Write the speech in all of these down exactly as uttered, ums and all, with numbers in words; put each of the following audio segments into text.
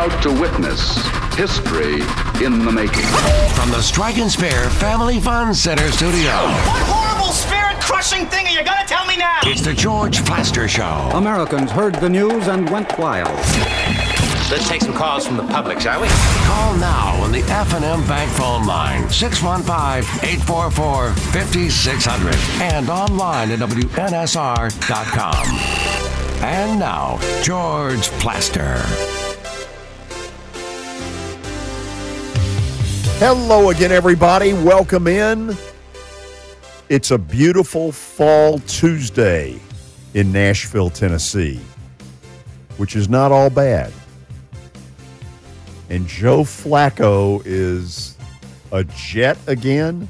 about to witness history in the making. From the Strike and Spare Family Fun Center studio. What horrible spirit-crushing thing are you going to tell me now? It's the George Plaster Show. Americans heard the news and went wild. Let's take some calls from the public, shall we? Call now on the F and M Bank phone line, six one five, eight four four, five six zero zero, and online at W N S R dot com. And now, George Plaster. Hello again, everybody. Welcome in. It's a beautiful fall Tuesday in Nashville, Tennessee, which is not all bad. And Joe Flacco is a Jet again?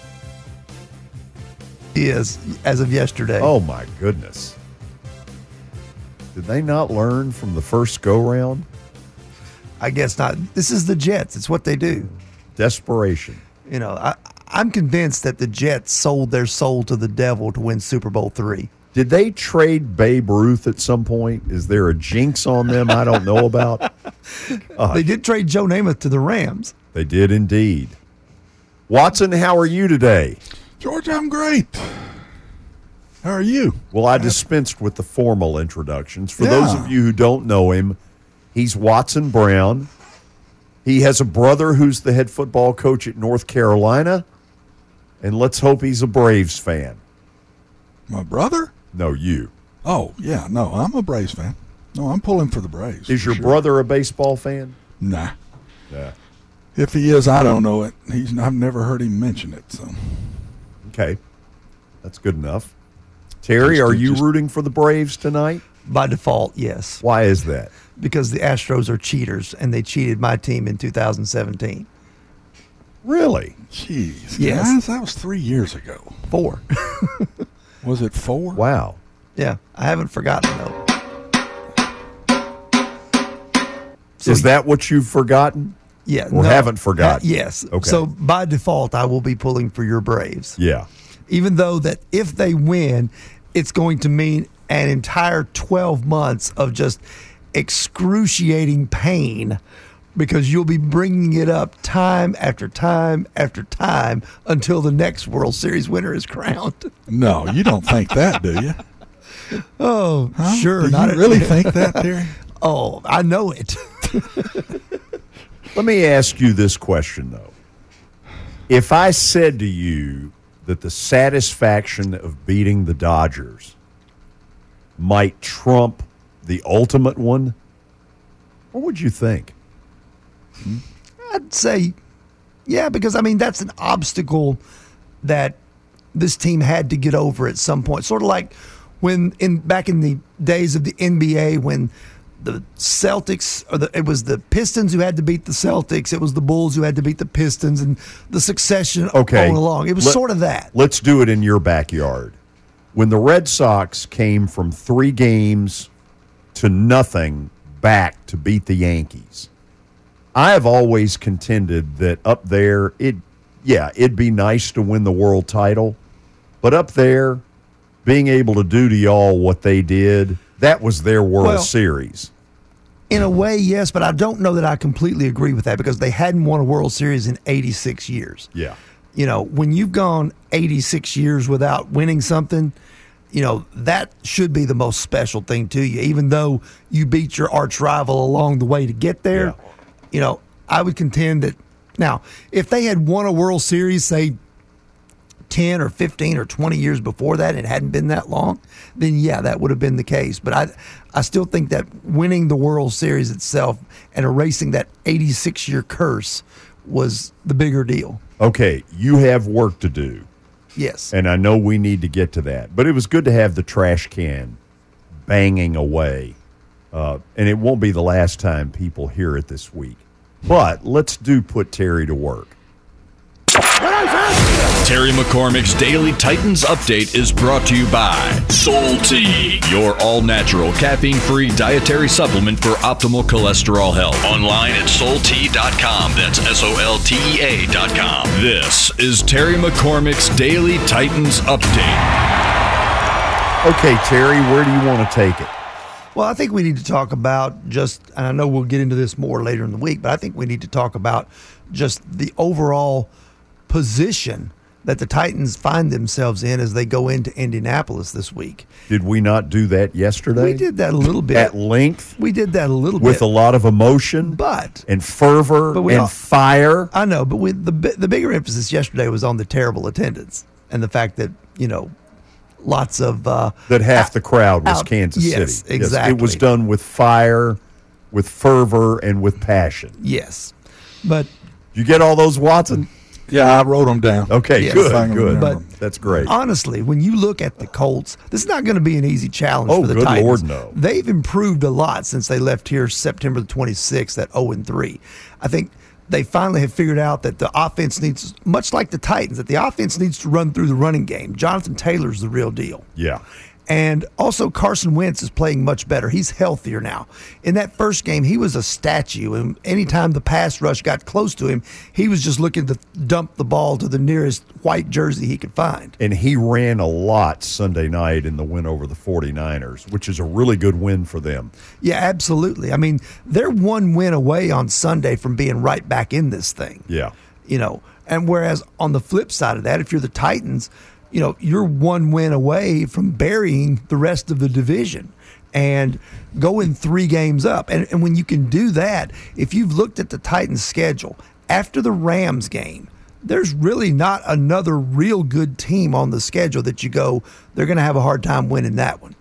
He is, as of yesterday. Oh, my goodness. Did they not learn from the first go-round? I guess not. This is the Jets. It's what they do. Desperation. You know, I, I'm convinced that the Jets sold their soul to the devil to win Super Bowl three. Did they trade Babe Ruth at some point? Is there a jinx on them I don't know about? Uh, they did trade Joe Namath to the Rams. They did indeed. Watson, how are you today? George, I'm great. How are you? Well, I dispensed with the formal introductions. For Yeah. those of you who don't know him, he's Watson Brown. He has a brother who's the head football coach at North Carolina, and let's hope he's a Braves fan. My brother? No, you. Oh, yeah, no, I'm a Braves fan. No, I'm pulling for the Braves. Is for your sure. brother a baseball fan? Nah. Yeah. If he is, I don't know it. He's I've never heard him mention it. So Okay. That's good enough. Terry, Just- are you just- rooting for the Braves tonight? By default, yes. Why is that? Because the Astros are cheaters, and they cheated my team in two thousand seventeen. Really? Jeez, Yes. guys, that was three years ago. Four. Was it four? Wow. Yeah, I haven't forgotten, though. So, Is that what you've forgotten? yeah, or haven't forgotten? Uh, yes. Okay. So by default, I will be pulling for your Braves. Yeah. Even though that if they win, it's going to mean an entire twelve months of just excruciating pain because you'll be bringing it up time after time after time until the next World Series winner is crowned. No, you don't think that, do you? Oh, Huh? sure. Do not you a- really think that, Terry? Oh, I know it. Let me ask you this question, though. If I said to you that the satisfaction of beating the Dodgers might trump the ultimate one, what would you think? I'd say, yeah, because, I mean, that's an obstacle that this team had to get over at some point. Sort of like when, in back in the days of the N B A, when the Celtics, or the, it was the Pistons who had to beat the Celtics, it was the Bulls who had to beat the Pistons, and the succession Okay. all along. It was Let- sort of that. Let's do it in your backyard. When the Red Sox came from three games to nothing back to beat the Yankees, I have always contended that up there, it yeah, it'd be nice to win the world title, but up there, being able to do to y'all what they did, that was their World Well, Series. In a way, yes, but I don't know that I completely agree with that because they hadn't won a World Series in eighty-six years. Yeah. You know, when you've gone eighty-six years without winning something, you know, that should be the most special thing to you, even though you beat your arch rival along the way to get there. Yeah. You know, I would contend that now, if they had won a World Series, say, ten or fifteen or twenty years before that, and it hadn't been that long, then yeah, that would have been the case. But I I still think that winning the World Series itself and erasing that eighty-six year curse was the bigger deal. Okay, you have work to do, Yes. and I know we need to get to that. But it was good to have the trash can banging away. Uh, and it won't be the last time people hear it this week. But let's do put Terry to work. Terry McCormick's Daily Titans Update is brought to you by Soul Tea, your all-natural, caffeine-free dietary supplement for optimal cholesterol health. Online at soul tea dot com. That's S O L T E A dot com. This is Terry McCormick's Daily Titans Update. Okay, Terry, where do you want to take it? Well, I think we need to talk about just, and I know we'll get into this more later in the week, but I think we need to talk about just the overall position that the Titans find themselves in as they go into Indianapolis this week. Did we not do that yesterday? We did that a little bit. At length? We did that a little with bit. With a lot of emotion but, and fervor but we and all, fire. I know, but we, the, the bigger emphasis yesterday was on the terrible attendance and the fact that, you know, lots of... Uh, that half out, the crowd was out, Kansas yes, City. Exactly. Yes, it was done with fire, with fervor, and with passion. Yes. But... You get all those, Watson? Yeah, I wrote them down. Okay, yes. good, good. But that's great. Honestly, when you look at the Colts, this is not going to be an easy challenge oh, for the good Titans. Lord, no. They've improved a lot since they left here September the twenty-sixth at oh and three. I think they finally have figured out that the offense needs, much like the Titans, that the offense needs to run through the running game. Jonathan Taylor's the real deal. Yeah. And also Carson Wentz is playing much better. He's healthier now. In that first game, he was a statue. And anytime the pass rush got close to him, he was just looking to dump the ball to the nearest white jersey he could find. And he ran a lot Sunday night in the win over the 49ers, which is a really good win for them. Yeah, absolutely. I mean, they're one win away on Sunday from being right back in this thing. Yeah. You know, and whereas on the flip side of that, if you're the Titans, you know, you're one win away from burying the rest of the division and going three games up. And, and when you can do that, if you've looked at the Titans' schedule, after the Rams game, there's really not another real good team on the schedule that you go, they're going to have a hard time winning that one.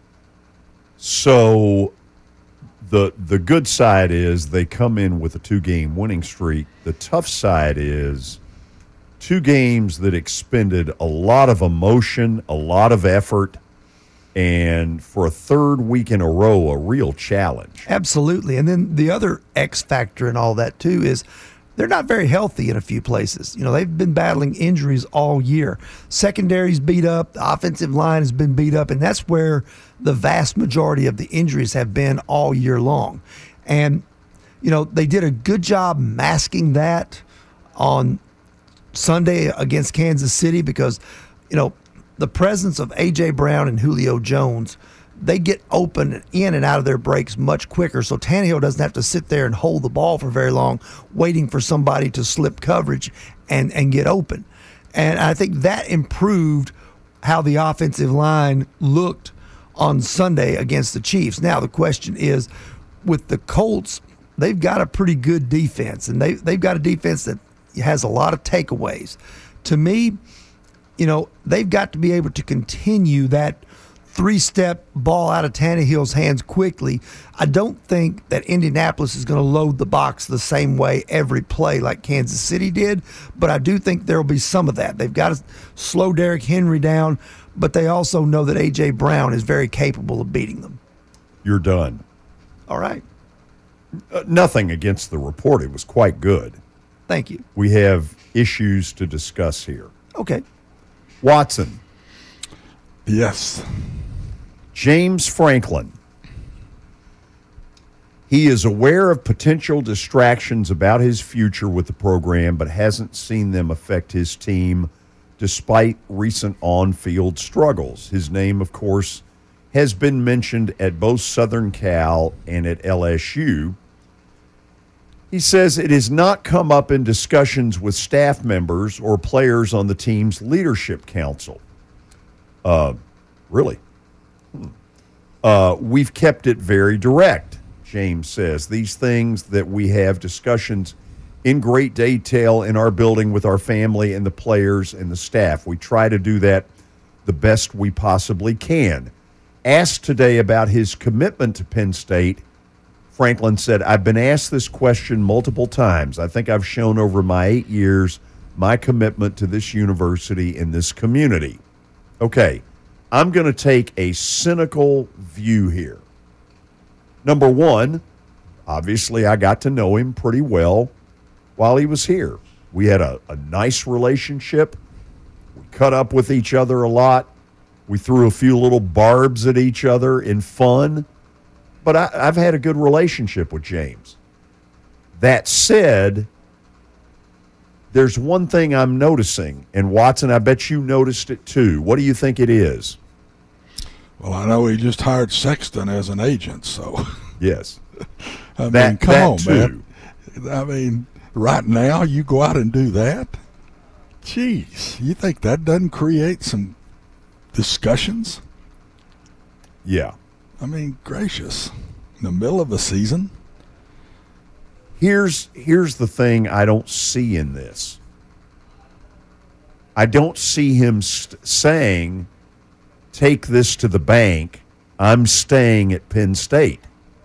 So the the good side is they come in with a two-game winning streak. The tough side is two games that expended a lot of emotion, a lot of effort, and for a third week in a row, a real challenge. Absolutely. And then the other X factor in all that, too, is they're not very healthy in a few places. You know, they've been battling injuries all year. Secondary's beat up. The offensive line has been beat up. And that's where the vast majority of the injuries have been all year long. And, you know, they did a good job masking that on Sunday against Kansas City because, you know, the presence of A J. Brown and Julio Jones, they get open in and out of their breaks much quicker. So Tannehill doesn't have to sit there and hold the ball for very long, waiting for somebody to slip coverage and, and get open. And I think that improved how the offensive line looked on Sunday against the Chiefs. Now, the question is, with the Colts, they've got a pretty good defense, and they, they've got a defense that has a lot of takeaways. To me, you know, they've got to be able to continue that three-step ball out of Tannehill's hands quickly. I don't think that Indianapolis is going to load the box the same way every play like Kansas City did, but I do think there will be some of that. They've got to slow Derrick Henry down, but they also know that A J. Brown is very capable of beating them. You're done. All right. Uh, nothing against the report. It was quite good. Thank you. We have issues to discuss here. Okay. Watson. Yes. James Franklin. He is aware of potential distractions about his future with the program, but hasn't seen them affect his team despite recent on-field struggles. His name, of course, has been mentioned at both Southern Cal and at L S U. He says it has not come up in discussions with staff members or players on the team's leadership council. Uh, really? Hmm. Uh, we've kept it very direct, James says. These things that we have discussions in great detail in our building with our family and the players and the staff. We try to do that the best we possibly can. Asked today about his commitment to Penn State, Franklin said, I've been asked this question multiple times. I think I've shown over my eight years my commitment to this university and this community. Okay, I'm going to take a cynical view here. Number one, obviously I got to know him pretty well while he was here. We had a, a nice relationship. We cut up with each other a lot. We threw a few little barbs at each other in fun. But I, I've had a good relationship with James. That said, there's one thing I'm noticing, and Watson, I bet you noticed it too. What do you think it is? Well, I know he just hired Sexton as an agent, so. Yes. I mean, that, come that on, too. man. I mean, right now you go out and do that? Jeez, you think that doesn't create some discussions? Yeah. I mean, gracious. In the middle of a season? Here's here's the thing I don't see in this. I don't see him st- saying, take this to the bank. I'm staying at Penn State.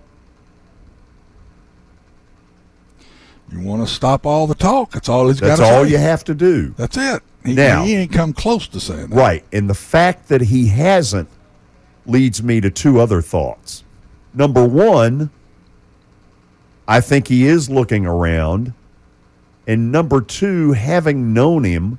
You want to stop all the talk. That's all he's got to say. That's all you have to do. That's it. He, now, he ain't come close to saying that. Right. And the fact that he hasn't leads me to two other thoughts. Number one, I think he is looking around. And number two, having known him,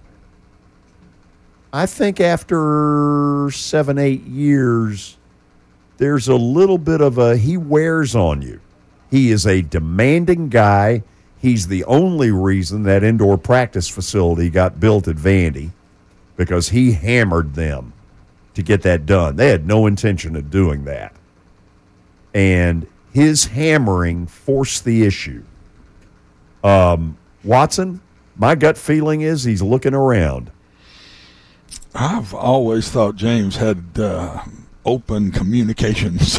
I think after seven, eight years, there's a little bit of a, he wears on you. He is a demanding guy. He's the only reason that indoor practice facility got built at Vandy, because he hammered them to get that done. They had no intention of doing that. And his hammering forced the issue. Um, Watson, my gut feeling is he's looking around. I've always thought James had uh, open communications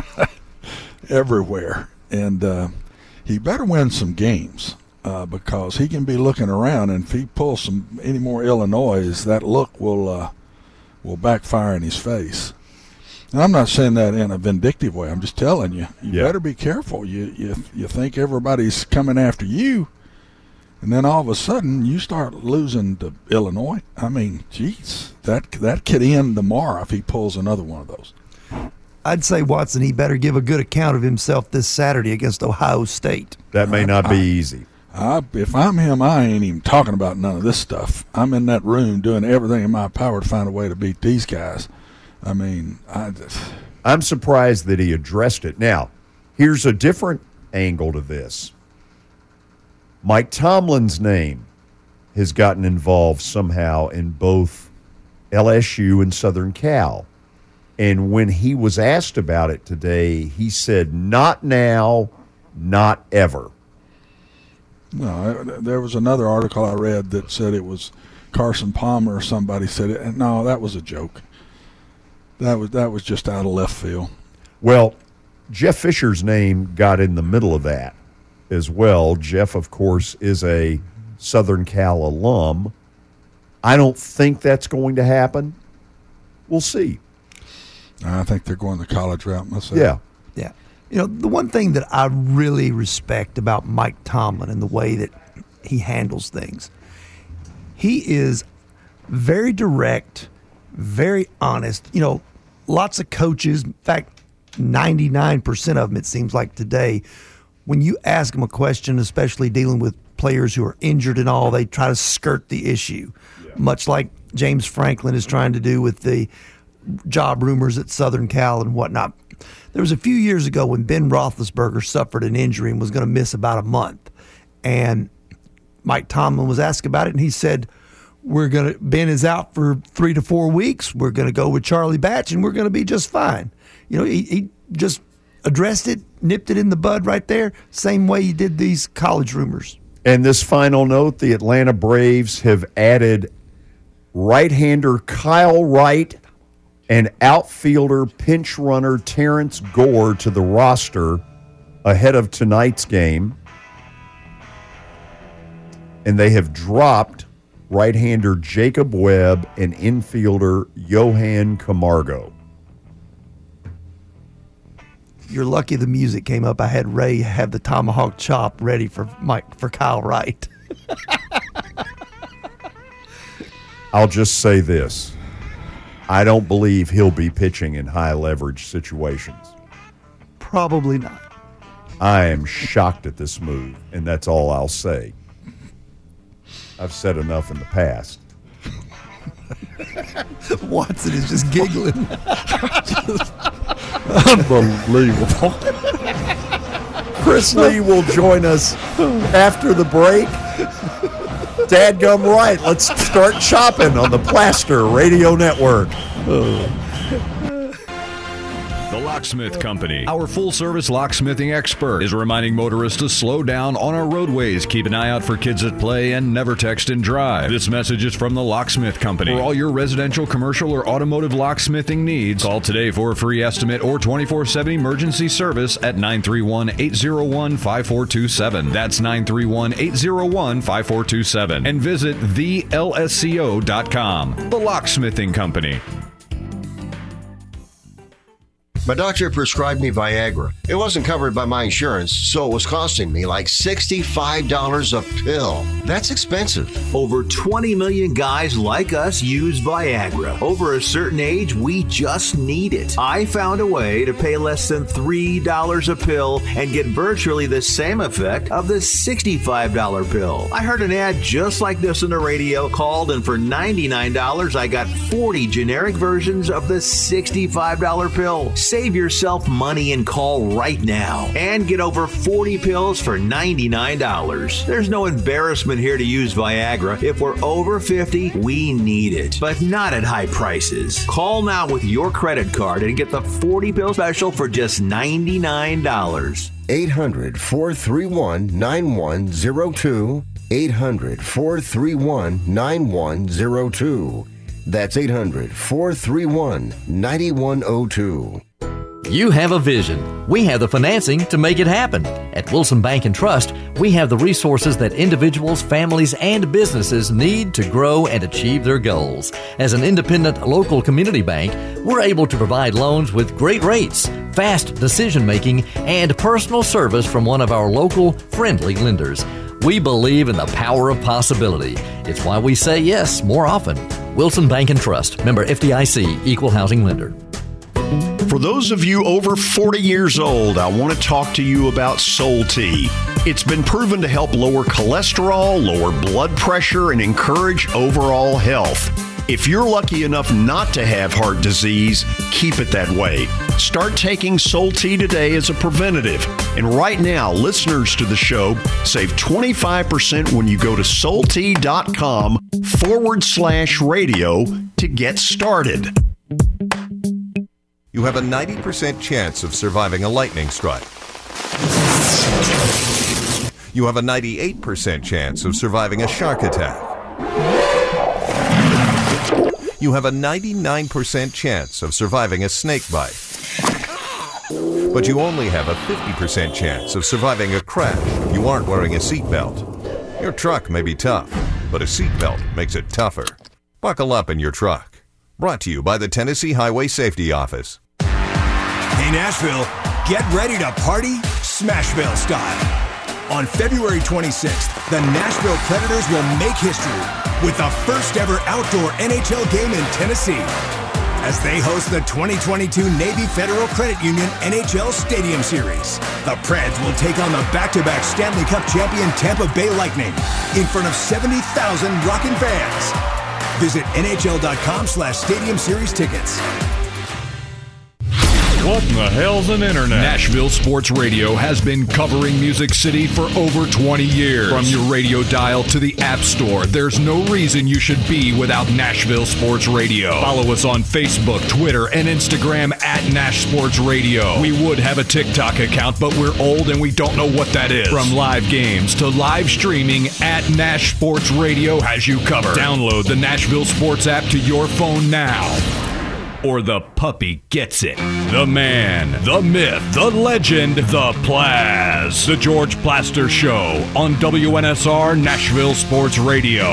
everywhere. And uh, he better win some games uh, because he can be looking around. And if he pulls some any more Illinois, that look will uh, will backfire in his face. And I'm not saying that in a vindictive way. I'm just telling you, you yeah. better be careful. You, you you think everybody's coming after you, and then all of a sudden you start losing to Illinois. I mean, geez, that that could end tomorrow if he pulls another one of those. I'd say, Watson, he better give a good account of himself this Saturday against Ohio State. That may not be easy. I, if I'm him, I ain't even talking about none of this stuff. I'm in that room doing everything in my power to find a way to beat these guys. I mean, I just... I'm surprised that he addressed it. Now, here's a different angle to this. Mike Tomlin's name has gotten involved somehow in both L S U and Southern Cal. And when he was asked about it today, he said, not now, not ever. No, there was another article I read that said it was Carson Palmer or somebody said it. And no, that was a joke. That was that was just out of left field. Well, Jeff Fisher's name got in the middle of that as well. Jeff, of course, is a Southern Cal alum. I don't think that's going to happen. We'll see. I think they're going the college route myself. Yeah. Yeah. You know, the one thing that I really respect about Mike Tomlin and the way that he handles things, he is very direct, very honest. You know, lots of coaches, in fact, ninety-nine percent of them, it seems like today, when you ask them a question, especially dealing with players who are injured and all, they try to skirt the issue, yeah. much like James Franklin is trying to do with the job rumors at Southern Cal and whatnot. There was a few years ago when Ben Roethlisberger suffered an injury and was going to miss about a month. And Mike Tomlin was asked about it, and he said, We're gonna Ben is out for three to four weeks. We're going to go with Charlie Batch, and we're going to be just fine. You know, he, he just addressed it, nipped it in the bud right there, same way he did these college rumors. And this final note, the Atlanta Braves have added right-hander Kyle Wright and outfielder pinch runner Terrence Gore to the roster ahead of tonight's game. And they have dropped right-hander Jacob Webb and infielder Johan Camargo. You're lucky the music came up. I had Ray have the tomahawk chop ready for Mike for Kyle Wright. I'll just say this. I don't believe he'll be pitching in high-leverage situations. Probably not. I am shocked at this move, and that's all I'll say. I've said enough in the past. Watson is just giggling. Unbelievable. Chris Lee will join us after the break. Dadgum right. Let's start chopping on the Plaster Radio Network. The Locksmith Company, our full-service locksmithing expert, is reminding motorists to slow down on our roadways, keep an eye out for kids at play, and never text and drive. This message is from the Locksmith Company. For all your residential, commercial, or automotive locksmithing needs, call today for a free estimate or twenty-four seven emergency service at nine three one, eight zero one, five four two seven. That's nine three one, eight zero one, five four two seven. And visit the L S C O dot com. The Locksmithing Company. My doctor prescribed me Viagra. It wasn't covered by my insurance, so it was costing me like sixty-five dollars a pill. That's expensive. Over twenty million guys like us use Viagra. Over a certain age, we just need it. I found a way to pay less than three dollars a pill and get virtually the same effect of the sixty-five dollars pill. I heard an ad just like this on the radio, called, and for ninety-nine dollars, I got forty generic versions of the sixty-five dollars pill. Save yourself money and call right now and get over forty pills for ninety-nine dollars. There's no embarrassment here to use Viagra. If we're over fifty, we need it, but not at high prices. Call now with your credit card and get the forty pill special for just ninety-nine dollars. eight hundred, four three one, nine one zero two. eight hundred, four three one, nine one zero two. That's eight hundred, four three one, nine one zero two. You have a vision. We have the financing to make it happen. At Wilson Bank and Trust, we have the resources that individuals, families, and businesses need to grow and achieve their goals. As an independent local community bank, we're able to provide loans with great rates, fast decision-making, and personal service from one of our local, friendly lenders. We believe in the power of possibility. It's why we say yes more often. Wilson Bank and Trust, member F D I C, equal housing lender. For those of you over forty years old, I want to talk to you about Soul Tea. It's been proven to help lower cholesterol, lower blood pressure, and encourage overall health. If you're lucky enough not to have heart disease, keep it that way. Start taking Soul Tea today as a preventative. And right now, listeners to the show save twenty-five percent when you go to soultea.com forward slash radio to get started. You have a ninety percent chance of surviving a lightning strike. You have a ninety-eight percent chance of surviving a shark attack. You have a ninety-nine percent chance of surviving a snake bite. But you only have a fifty percent chance of surviving a crash if you aren't wearing a seatbelt. Your truck may be tough, but a seatbelt makes it tougher. Buckle up in your truck. Brought to you by the Tennessee Highway Safety Office. Hey Nashville, get ready to party Smashville style. On February twenty-sixth, the Nashville Predators will make history with the first ever outdoor N H L game in Tennessee as they host the twenty twenty-two Navy Federal Credit Union N H L Stadium Series. The Preds will take on the back-to-back Stanley Cup champion Tampa Bay Lightning in front of seventy thousand rockin' fans. Visit nhl.com slash stadium series tickets. What in the hell's an internet? Nashville Sports Radio has been covering Music City for over twenty years. From your radio dial to the App Store, there's no reason you should be without Nashville Sports Radio. Follow us on Facebook, Twitter, and Instagram at Nash Sports Radio. We would have a TikTok account, but we're old and we don't know what that is. From live games to live streaming, at Nash Sports Radio has you covered. Download the Nashville Sports app to your phone now, or the puppy gets it. The man, the myth, the legend, the Plaz. The George Plaster Show on W N S R Nashville Sports Radio.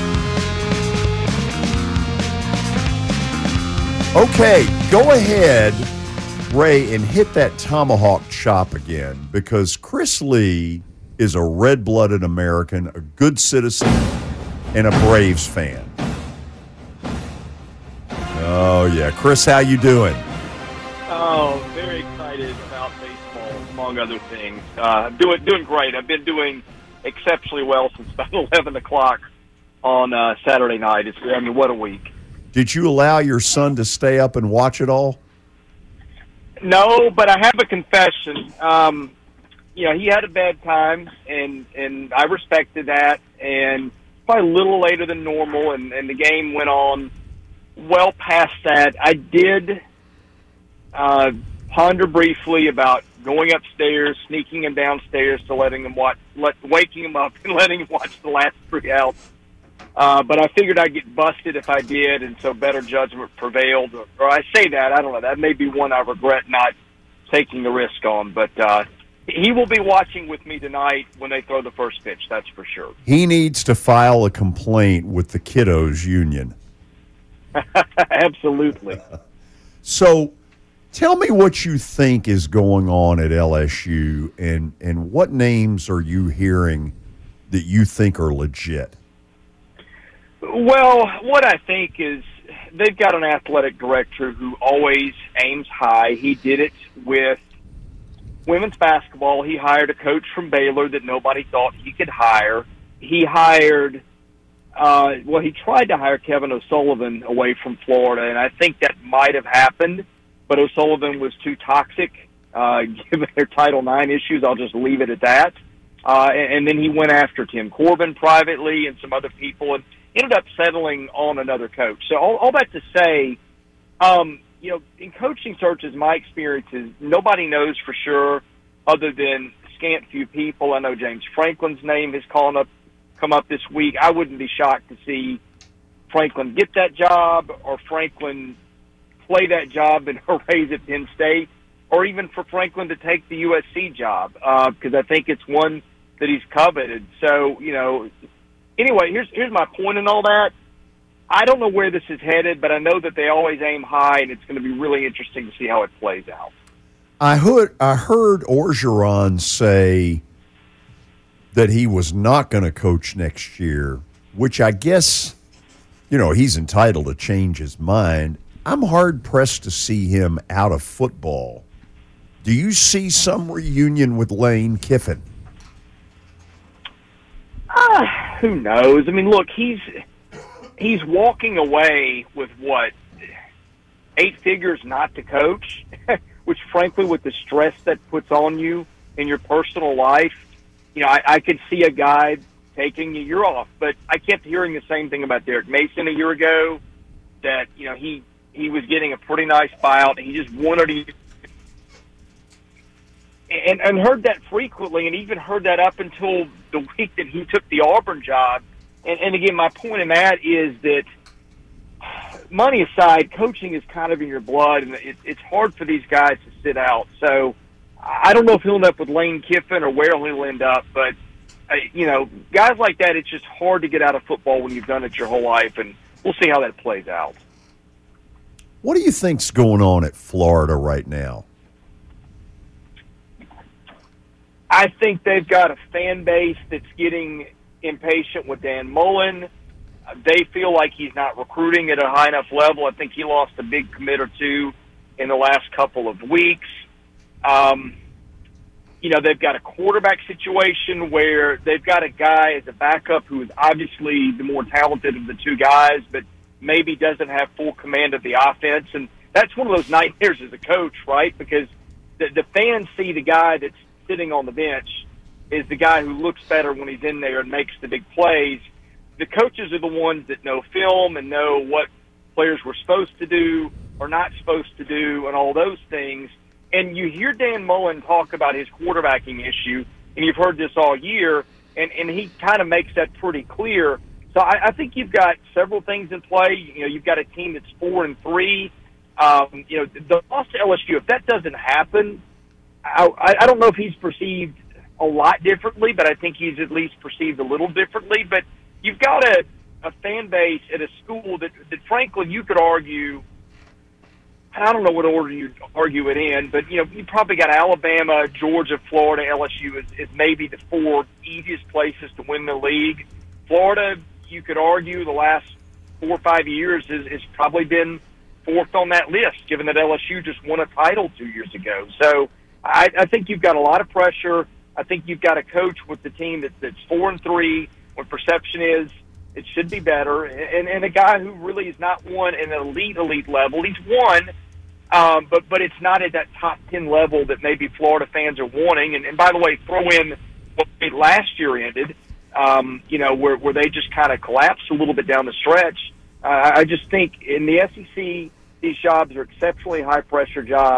Okay, go ahead, Ray, and hit that tomahawk chop again, because Chris Lee is a red-blooded American, a good citizen, and a Braves fan. Oh, yeah. Chris, how you doing? Oh, very excited about baseball, among other things. Uh, doing doing great. I've been doing exceptionally well since about eleven o'clock on uh, Saturday night. It's, I mean, what a week. Did you allow your son to stay up and watch it all? No, but I have a confession. Um, you know, he had a bad time, and, and I respected that, and probably a little later than normal, and, and the game went on well past that. I did uh, ponder briefly about going upstairs, sneaking him downstairs to letting him watch, let, waking him up and letting him watch the last three outs. Uh, but I figured I'd get busted if I did, and so better judgment prevailed. Or, or I say that, I don't know. That may be one I regret not taking the risk on. But uh, he will be watching with me tonight when they throw the first pitch, that's for sure. He needs to file a complaint with the Kiddos Union. Absolutely. So tell me what you think is going on at L S U, and, and what names are you hearing that you think are legit? Well, what I think is they've got an athletic director who always aims high. He did it with women's basketball. He hired a coach from Baylor that nobody thought he could hire. He hired, uh, well, he tried to hire Kevin O'Sullivan away from Florida, and I think that might have happened, but O'Sullivan was too toxic. Uh, given their Title nine issues, I'll just leave it at that. Uh, and, and then he went after Tim Corbin privately and some other people, and ended up settling on another coach. So all, all that to say, um, you know, in coaching searches, my experience is nobody knows for sure other than scant few people. I know James Franklin's name has called up, come up this week. I wouldn't be shocked to see Franklin get that job, or Franklin play that job in a raise at Penn State, or even for Franklin to take the U S C job, because uh, I think it's one that he's coveted. So, you know, anyway, here's here's my point in all that. I don't know where this is headed, but I know that they always aim high, and it's going to be really interesting to see how it plays out. I heard I heard Orgeron say that he was not going to coach next year, which I guess, you know, he's entitled to change his mind. I'm hard-pressed to see him out of football. Do you see some reunion with Lane Kiffin? Uh, who knows? I mean, look, he's he's walking away with, what, eight figures not to coach, which, frankly, with the stress that puts on you in your personal life, you know, I, I could see a guy taking a year off. But I kept hearing the same thing about Derek Mason a year ago, that, you know, he, he was getting a pretty nice buyout, and he just wanted to And, and heard that frequently, and even heard that up until the week that he took the Auburn job. And, and again, my point in that is that, money aside, coaching is kind of in your blood, and it, it's hard for these guys to sit out. So I don't know if he'll end up with Lane Kiffin or where he'll end up, but, uh, you know, guys like that, it's just hard to get out of football when you've done it your whole life, and we'll see how that plays out. What do you think's going on at Florida right now? I think they've got a fan base that's getting impatient with Dan Mullen. They feel like he's not recruiting at a high enough level. I think he lost a big commit or two in the last couple of weeks. Um, you know, they've got a quarterback situation where they've got a guy as a backup who is obviously the more talented of the two guys, but maybe doesn't have full command of the offense. And that's one of those nightmares as a coach, right? Because the, the fans see the guy that's sitting on the bench is the guy who looks better when he's in there and makes the big plays. The coaches are the ones that know film and know what players were supposed to do or not supposed to do and all those things. And you hear Dan Mullen talk about his quarterbacking issue, and you've heard this all year, and, and he kind of makes that pretty clear. So I, I think you've got several things in play. You know, you've got a team that's four and three. Um, you know, the loss to L S U, if that doesn't happen, I, I don't know if he's perceived a lot differently, but I think he's at least perceived a little differently. But you've got a, a fan base at a school that, that, frankly, you could argue, I don't know what order you'd argue it in, but, you know, you probably got Alabama, Georgia, Florida, L S U is, is maybe the four easiest places to win the league. Florida, you could argue the last four or five years has, has probably been fourth on that list, given that L S U just won a title two years ago. So I, I think you've got a lot of pressure. I think you've got a coach with the team that, that's four and three. When perception is it should be better, and, and a guy who really is not won at an elite elite level. He's won, um, but but it's not at that top ten level that maybe Florida fans are wanting. And, and by the way, throw in what last year ended, um, you know, where where they just kind of collapsed a little bit down the stretch. Uh, I just think in the S E C, these jobs are exceptionally high pressure jobs.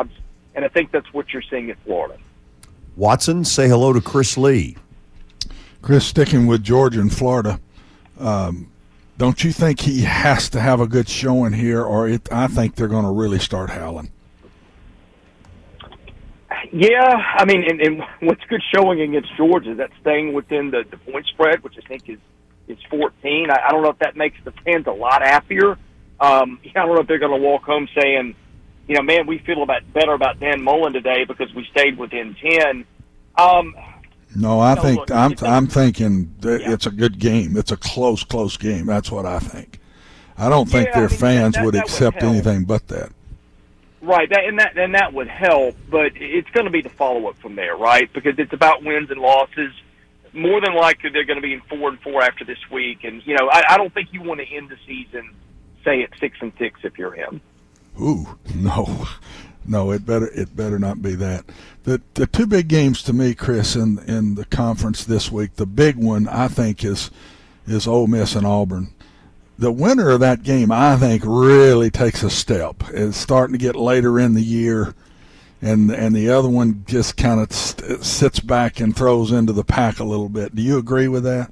and I think that's what you're seeing at Florida. Watson, say hello to Chris Lee. Chris, sticking with Georgia and Florida, um, don't you think he has to have a good showing here, or it, I think they're going to really start howling? Yeah, I mean, and, and what's good showing against Georgia? That's staying within the, the point spread, which I think is is fourteen. I, I don't know if that makes the fans a lot happier. Um, I don't know if they're going to walk home saying, you know, man, we feel about better about Dan Mullen today because we stayed within ten. Um, no, I no, think look, I'm it's, I'm thinking that yeah. it's a good game. It's a close, close game. That's what I think. I don't think Yeah, their I mean, fans that- that- would that would accept help. anything but that. Right, that, and that and that would help, but it's going to be the follow-up from there, right? Because it's about wins and losses. More than likely, they're going to be in four and four after this week, and you know, I, I don't think you want to end the season, say, at six and six if you're him. Ooh, no, no, it better it better not be that. The the two big games to me, Chris, in in the conference this week. The big one I think is is Ole Miss and Auburn. The winner of that game, I think, really takes a step. It's starting to get later in the year, and and the other one just kind of st- sits back and throws into the pack a little bit. Do you agree with that?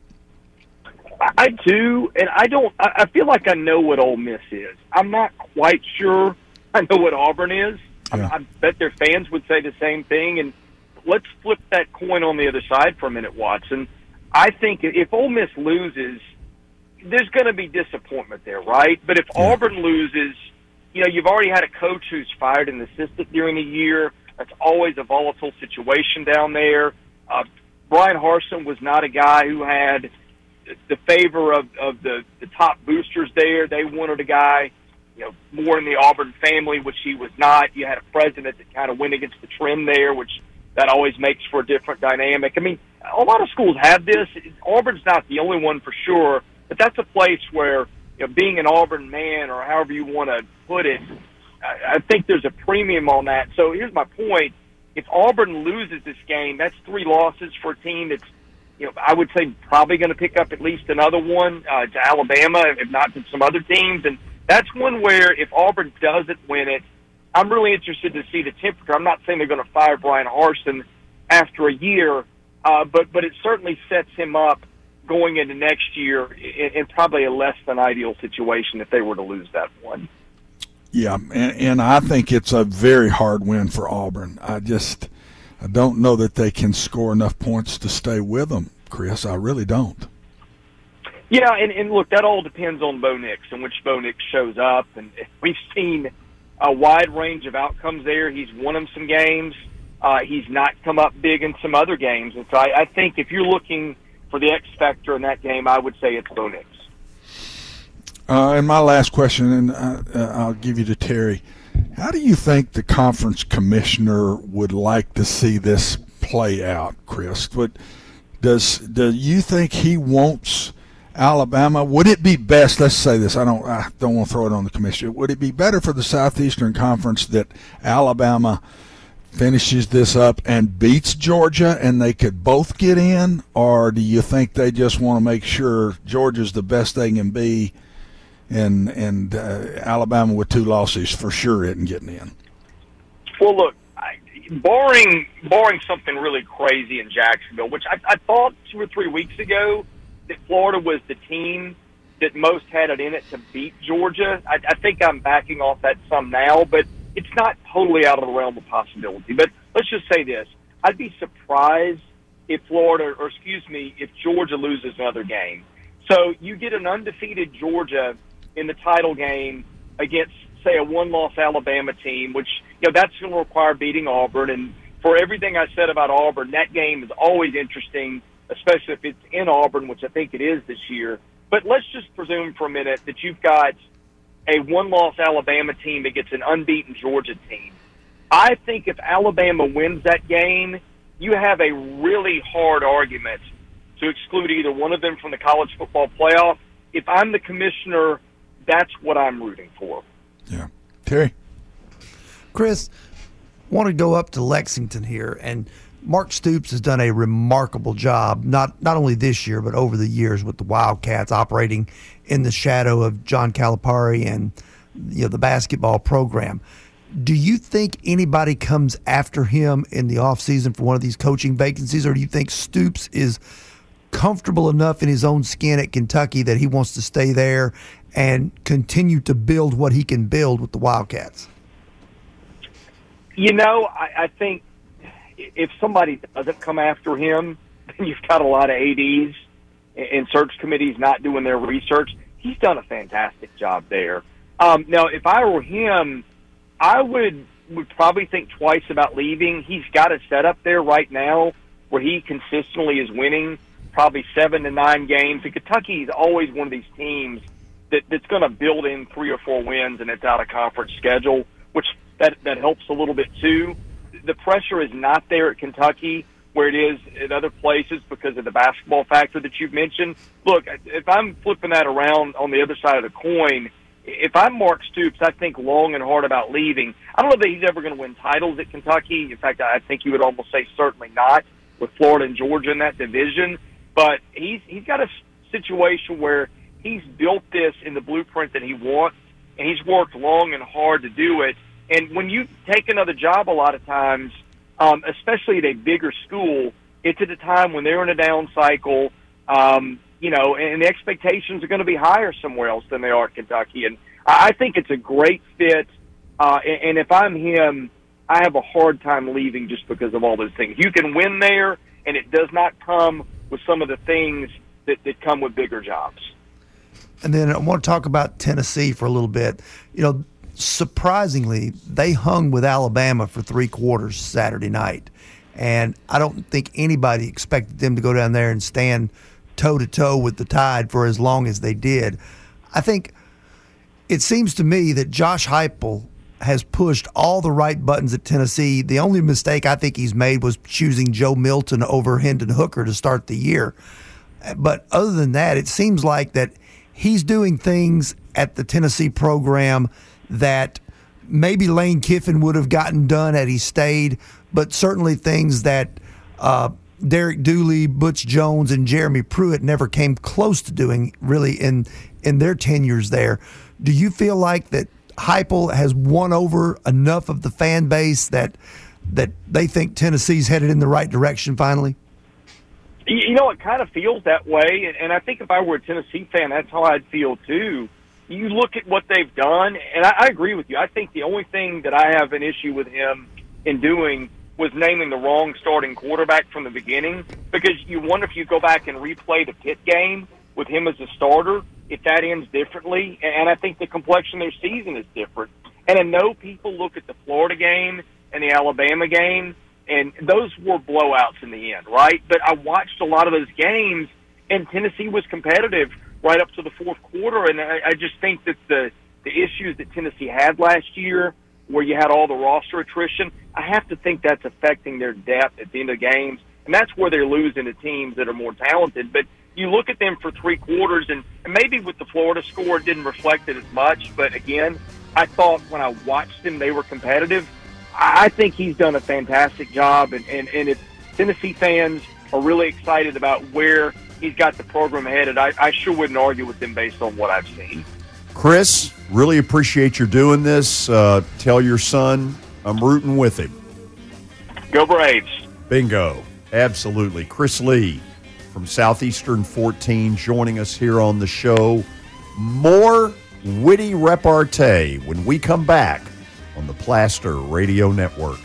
I, I do, and I don't. I, I feel like I know what Ole Miss is. I'm not quite sure I know what Auburn is. Yeah. I, I bet their fans would say the same thing. And let's flip that coin on the other side for a minute, Watson. I think if Ole Miss loses, there's going to be disappointment there, right? But if yeah. Auburn loses, you know, you've already had a coach who's fired an assistant during the year. That's always a volatile situation down there. Uh, Brian Harsin was not a guy who had the favor of, of the, the top boosters there. They wanted a guy, you know, more in the Auburn family, which he was not. You had a president that kind of went against the trend there, which that always makes for a different dynamic. I mean, a lot of schools have this. Auburn's not the only one for sure. But that's a place where, you know, being an Auburn man, or however you want to put it, I, I think there's a premium on that. So here's my point. If Auburn loses this game, that's three losses for a team that's, you know, I would say probably going to pick up at least another one uh, to Alabama, if not to some other teams. And that's one where if Auburn doesn't win it, I'm really interested to see the temperature. I'm not saying they're going to fire Brian Harsin after a year, uh, but, but it certainly sets him up going into next year in, in probably a less than ideal situation if they were to lose that one. Yeah, and, and I think it's a very hard win for Auburn. I just I don't know that they can score enough points to stay with them, Chris. I really don't. Yeah, and, and look, that all depends on Bo Nix and which Bo Nix shows up. And we've seen a wide range of outcomes there. He's won them some games. Uh, he's not come up big in some other games. And so I, I think if you're looking for the X factor in that game, I would say it's Bo Nix. Uh, and my last question, and uh, uh, I'll give you to Terry. How do you think the conference commissioner would like to see this play out, Chris? What, does do you think he wants Alabama? Would it be best? Let's say this. I don't. I don't want to throw it on the commissioner. Would it be better for the Southeastern Conference that Alabama finishes this up and beats Georgia and they could both get in, or do you think they just want to make sure Georgia's the best they can be, and and uh, Alabama with two losses for sure isn't getting in? Well, look, I, barring barring something really crazy in Jacksonville, which I, I thought two or three weeks ago that Florida was the team that most had it in it to beat Georgia. I, I think I'm backing off that some now, but it's not totally out of the realm of possibility. But let's just say this. I'd be surprised if Florida, or excuse me, if Georgia loses another game. So you get an undefeated Georgia in the title game against, say, a one-loss Alabama team, which, you know, that's going to require beating Auburn. And for everything I said about Auburn, that game is always interesting, especially if it's in Auburn, which I think it is this year. But let's just presume for a minute that you've got a one-loss Alabama team against an unbeaten Georgia team. I think if Alabama wins that game, you have a really hard argument to exclude either one of them from the college football playoff. If I'm the commissioner, that's what I'm rooting for. Yeah. Terry? Chris, want to go up to Lexington here, and Mark Stoops has done a remarkable job, not not only this year, but over the years with the Wildcats operating in the shadow of John Calipari and, you know, the basketball program. Do you think anybody comes after him in the offseason for one of these coaching vacancies, or do you think Stoops is comfortable enough in his own skin at Kentucky that he wants to stay there and continue to build what he can build with the Wildcats? You know, I, I think if somebody doesn't come after him, then you've got a lot of A Ds and search committees not doing their research. He's done a fantastic job there. Um, now, if I were him, I would would probably think twice about leaving. He's got a setup there right now where he consistently is winning probably seven to nine games. And Kentucky is always one of these teams that, that's going to build in three or four wins in its out-of-conference schedule, which that, that helps a little bit too. The pressure is not there at Kentucky where it is at other places because of the basketball factor that you've mentioned. Look, if I'm flipping that around on the other side of the coin, if I'm Mark Stoops, I think long and hard about leaving. I don't know that he's ever going to win titles at Kentucky. In fact, I think you would almost say certainly not with Florida and Georgia in that division. But he's he's got a situation where he's built this in the blueprint that he wants, and he's worked long and hard to do it. And when you take another job a lot of times, um, especially at a bigger school, it's at a time when they're in a down cycle, um, you know, and the expectations are going to be higher somewhere else than they are at Kentucky. And I think it's a great fit. Uh, and, and if I'm him, I have a hard time leaving just because of all those things. You can win there, and it does not come with some of the things that, that come with bigger jobs. And then I want to talk about Tennessee for a little bit. You know, surprisingly, they hung with Alabama for three quarters Saturday night. And I don't think anybody expected them to go down there and stand toe-to-toe with the Tide for as long as they did. I think it seems to me that Josh Heupel has pushed all the right buttons at Tennessee. The only mistake I think he's made was choosing Joe Milton over Hendon Hooker to start the year. But other than that, it seems like that he's doing things at the Tennessee program that maybe Lane Kiffin would have gotten done had he stayed, but certainly things that uh, Derek Dooley, Butch Jones, and Jeremy Pruitt never came close to doing really in in their tenures there. Do you feel like that Heupel has won over enough of the fan base that that they think Tennessee's headed in the right direction finally? You know, it kind of feels that way, and I think if I were a Tennessee fan, that's how I'd feel too. You look at what they've done, and I, I agree with you. I think the only thing that I have an issue with him in doing was naming the wrong starting quarterback from the beginning, because you wonder if you go back and replay the Pitt game with him as a starter, if that ends differently. And I think the complexion of their season is different. And I know people look at the Florida game and the Alabama game, and those were blowouts in the end, right? But I watched a lot of those games, and Tennessee was competitive right up to the fourth quarter. And I, I just think that the, the issues that Tennessee had last year, where you had all the roster attrition, I have to think that's affecting their depth at the end of games. And that's where they're losing to teams that are more talented. But you look at them for three quarters, and, and maybe with the Florida score, it didn't reflect it as much. But again, I thought when I watched them, they were competitive. I think he's done a fantastic job. And, and, and if Tennessee fans are really excited about where he's got the program headed, I, I sure wouldn't argue with them based on what I've seen. Chris, really appreciate your doing this. Uh, tell your son I'm rooting with him. Go Braves. Bingo. Absolutely. Chris Lee from Southeastern fourteen joining us here on the show. More witty repartee when we come back on the Plaster Radio Network.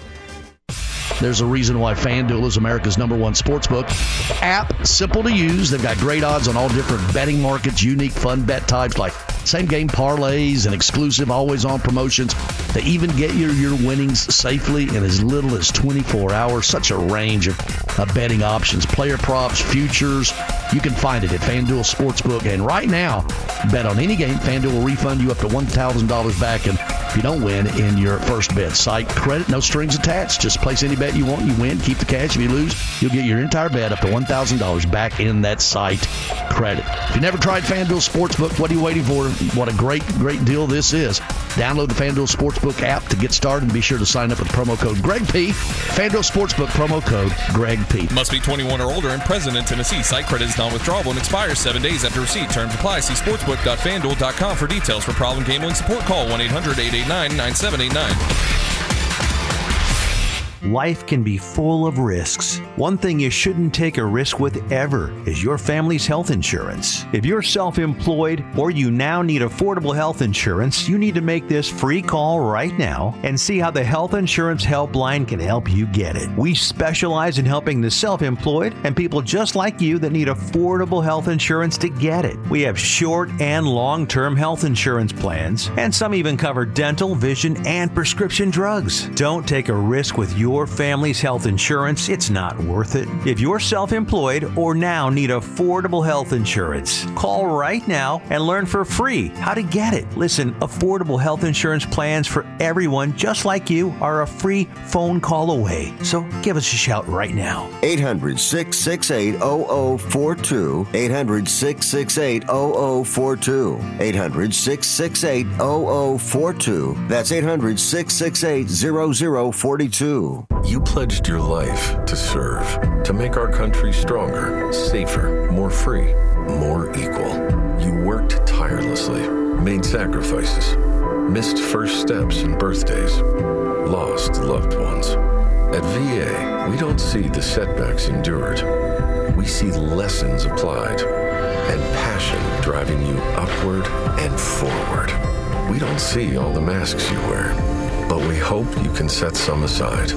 There's a reason why FanDuel is America's number one sportsbook app. Simple to use. They've got great odds on all different betting markets, unique fun bet types like same-game parlays and exclusive always-on promotions. They even get you your winnings safely in as little as twenty-four hours. Such a range of, of betting options, player props, futures. You can find it at FanDuel Sportsbook. And right now, bet on any game, FanDuel will refund you up to one thousand dollars back. And if you don't win in your first bet, site credit, no strings attached. Just place any bet you want, you win, keep the cash. If you lose, you'll get your entire bet up to one thousand dollars back in that site credit. If you never tried FanDuel Sportsbook, what are you waiting for? What a great, great deal this is. Download the FanDuel Sportsbook Sportsbook app to get started, and be sure to sign up with promo code Greg P. FanDuel Sportsbook promo code Greg P. Must be twenty-one or older and present in Tennessee. Site credit is non-withdrawable and expires seven days after receipt. Terms apply. See sportsbook dot fan duel dot com for details. For problem gambling support, call one eight hundred eight eight nine nine seven eight nine. Life can be full of risks. One thing you shouldn't take a risk with ever is your family's health insurance. If you're self-employed or you now need affordable health insurance, you need to make this free call right now and see how the Health Insurance Helpline can help you get it. We specialize in helping the self-employed and people just like you that need affordable health insurance to get it. We have short and long-term health insurance plans, and some even cover dental, vision, and prescription drugs. Don't take a risk with your Your family's health insurance. It's not worth it. If you're self-employed or now need affordable health insurance, call right now and learn for free how to get it. Listen, affordable health insurance plans for everyone just like you are a free phone call away. So give us a shout right now. eight hundred, six six eight, zero zero four two. eight hundred, six six eight, zero zero four two. eight hundred, six six eight, zero zero four two. That's eight hundred, six six eight, zero zero four two. You pledged your life to serve, to make our country stronger, safer, more free, more equal. You worked tirelessly, made sacrifices, missed first steps and birthdays, lost loved ones. At V A, we don't see the setbacks endured. We see lessons applied and passion driving you upward and forward. We don't see all the masks you wear, but we hope you can set some aside.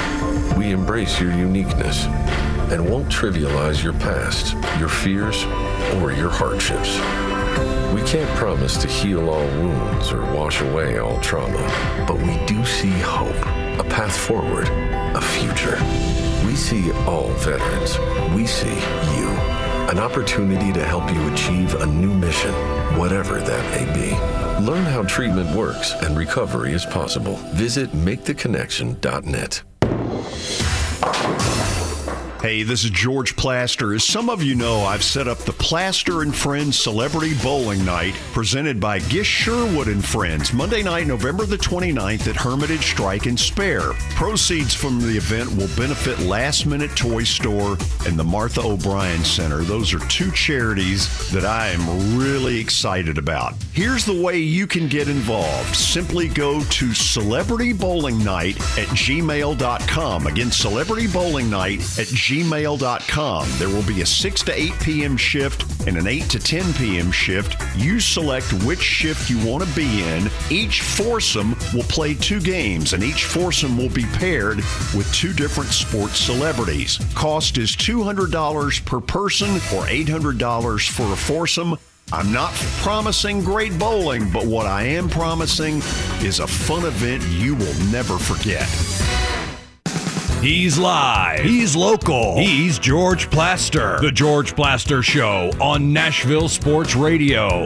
We embrace your uniqueness and won't trivialize your past, your fears, or your hardships. We can't promise to heal all wounds or wash away all trauma, but we do see hope, a path forward, a future. We see all veterans. We see you. An opportunity to help you achieve a new mission, whatever that may be. Learn how treatment works and recovery is possible. Visit make the connection dot net. Hey, this is George Plaster. As some of you know, I've set up the Plaster and Friends Celebrity Bowling Night presented by Gish Sherwood and Friends, Monday night, November the twenty-ninth at Hermitage Strike and Spare. Proceeds from the event will benefit Last Minute Toy Store and the Martha O'Brien Center. Those are two charities that I am really excited about. Here's the way you can get involved. Simply go to celebrity bowling night at gmail dot com. Again, Celebrity Bowling Night at gmail dot com. There will be a six to eight p.m. shift and an eight to ten p.m. shift. You select which shift you want to be in. Each foursome will play two games, and each foursome will be paired with two different sports celebrities. Cost is two hundred dollars per person or eight hundred dollars for a foursome. I'm not promising great bowling, but what I am promising is a fun event you will never forget. He's live. He's local. He's George Plaster. The George Plaster Show on Nashville Sports Radio.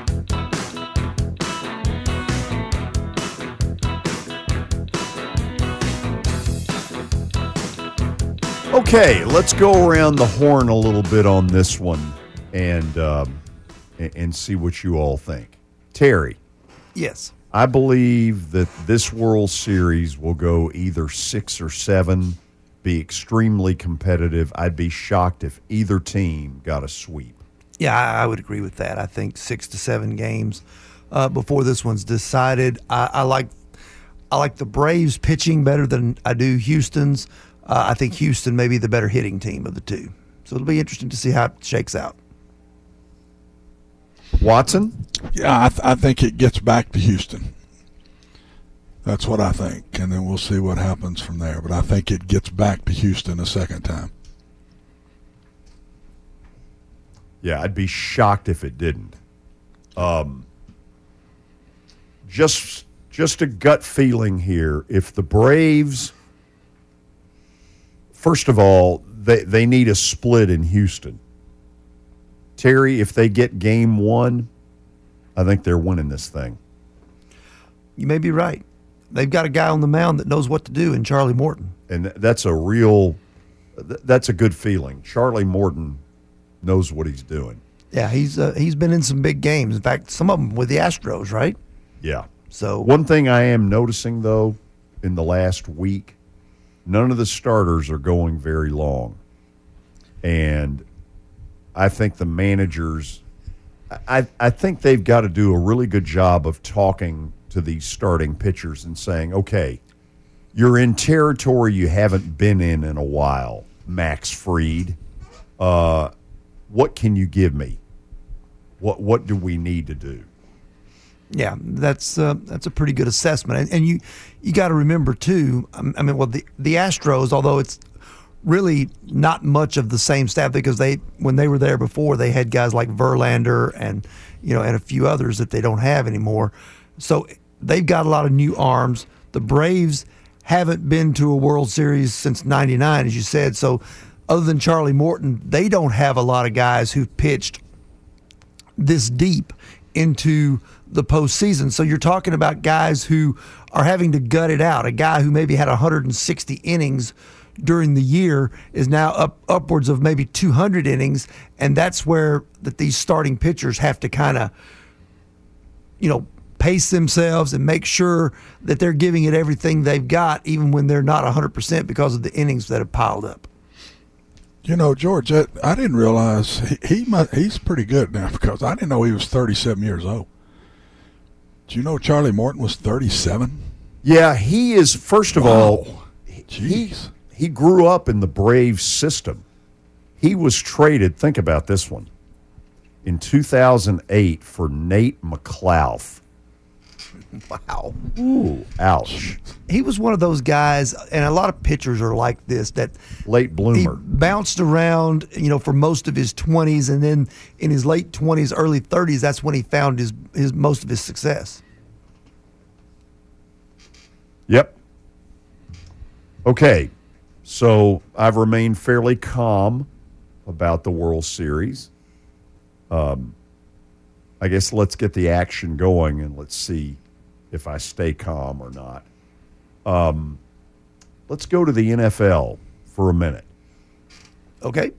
Okay, let's go around the horn a little bit on this one and um, and see what you all think. Terry. Yes. I believe that this World Series will go either six or seven, be extremely competitive. I'd be shocked if either team got a sweep. Yeah, I, I would agree with that. I think six to seven games uh, before this one's decided. I, I like I like the Braves pitching better than I do Houston's. Uh, I think Houston may be the better hitting team of the two. So it'll be interesting to see how it shakes out. Watson? Yeah, I, th- I think it gets back to Houston. That's what I think, and then we'll see what happens from there. But I think it gets back to Houston a second time. Yeah, I'd be shocked if it didn't. Um, just, just a gut feeling here. If the Braves, first of all, they, they need a split in Houston. Terry, if they get game one, I think they're winning this thing. You may be right. They've got a guy on the mound that knows what to do in Charlie Morton. And that's a real, that's a good feeling. Charlie Morton knows what he's doing. Yeah, he's uh, he's been in some big games. In fact, some of them with the Astros, right? Yeah. So one thing I am noticing, though, in the last week, none of the starters are going very long. And I think the managers, I, I think they've got to do a really good job of talking to these starting pitchers and saying, okay, you're in territory you haven't been in in a while, Max Fried. Uh, what can you give me? What what do we need to do? Yeah, that's uh, that's a pretty good assessment, and, and you you got to remember too. I mean, well, the the Astros, although it's really not much of the same staff, because they when they were there before, they had guys like Verlander and you know and a few others that they don't have anymore. So they've got a lot of new arms. The Braves haven't been to a World Series since ninety-nine, as you said. So other than Charlie Morton, they don't have a lot of guys who've pitched this deep into the postseason. So you're talking about guys who are having to gut it out. A guy who maybe had one hundred sixty innings during the year is now up upwards of maybe two hundred innings, and that's where that these starting pitchers have to kind of, you know, pace themselves and make sure that they're giving it everything they've got, even when they're not one hundred percent because of the innings that have piled up. You know, George, I, I didn't realize he, he must, he's pretty good now, because I didn't know he was thirty-seven years old. Do you know Charlie Morton was thirty-seven? Yeah, he is, first of wow. all, he, he grew up in the Braves system. He was traded, think about this one, in two thousand eight for Nate McLouth. Wow. Ooh, ouch. He was one of those guys, and a lot of pitchers are like this, that late bloomer. He bounced around, you know, for most of his twenties, and then in his late twenties, early thirties, that's when he found his, his most of his success. Yep. Okay, so I've remained fairly calm about the World Series. Um, I guess let's get the action going, and let's see if I stay calm or not. Um, let's go to the N F L for a minute. Okay.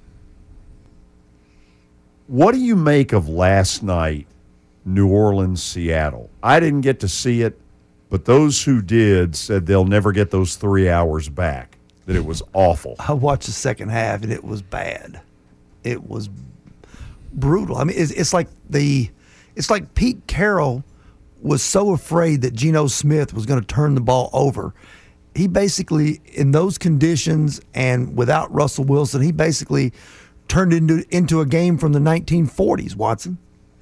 What do you make of last night, New Orleans, Seattle? I didn't get to see it, but those who did said they'll never get those three hours back, that it was awful. I watched the second half, and it was bad. It was brutal. I mean, it's, it's like the, it's like Pete Carroll was so afraid that Geno Smith was going to turn the ball over. He basically, in those conditions and without Russell Wilson, he basically turned into into a game from the nineteen forties, Watson.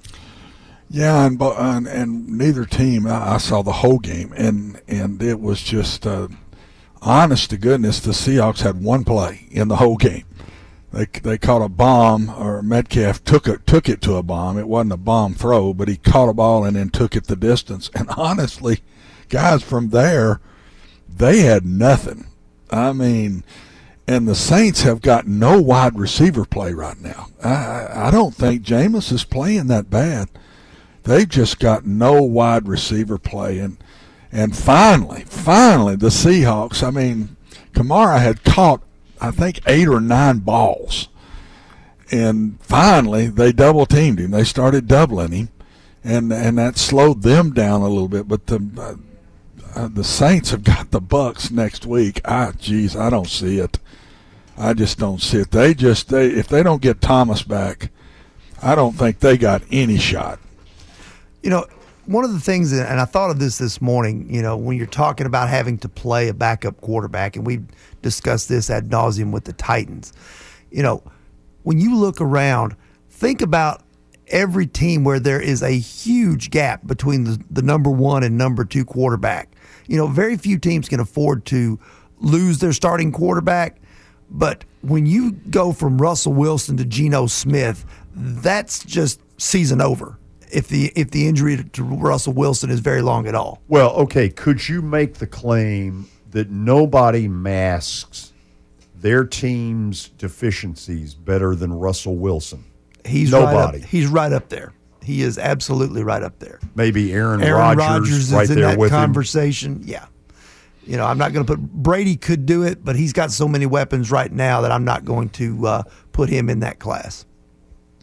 Yeah, and and, and neither team, I saw the whole game, and, and it was just, uh, honest to goodness, the Seahawks had one play in the whole game. They they caught a bomb, or Metcalf took it took it to a bomb. It wasn't a bomb throw, but he caught a ball and then took it the distance. And honestly, guys, from there, they had nothing. I mean, and the Saints have got no wide receiver play right now. I I don't think Jameis is playing that bad. They've just got no wide receiver play. And and finally, finally, the Seahawks. I mean, Kamara had caught, I think, eight or nine balls. And finally, they double-teamed him. They started doubling him, and and that slowed them down a little bit. But the uh, uh, the Saints have got the Bucs next week. I, geez, I don't see it. I just don't see it. They just, they if they don't get Thomas back, I don't think they got any shot. You know, one of the things, that, and I thought of this this morning, you know, when you're talking about having to play a backup quarterback, and we discussed this ad nauseum with the Titans, you know, when you look around, think about every team where there is a huge gap between the, the number one and number two quarterback. You know, very few teams can afford to lose their starting quarterback, but when you go from Russell Wilson to Geno Smith, that's just season over. If the if the injury to Russell Wilson is very long at all. Well, okay, could you make the claim that nobody masks their team's deficiencies better than Russell Wilson? He's nobody. Right up, he's right up there. He is absolutely right up there. Maybe Aaron, Aaron Rodgers, Rodgers right is in there that with conversation. Him. Yeah. You know, I'm not going to put Brady could do it, but he's got so many weapons right now that I'm not going to uh, put him in that class.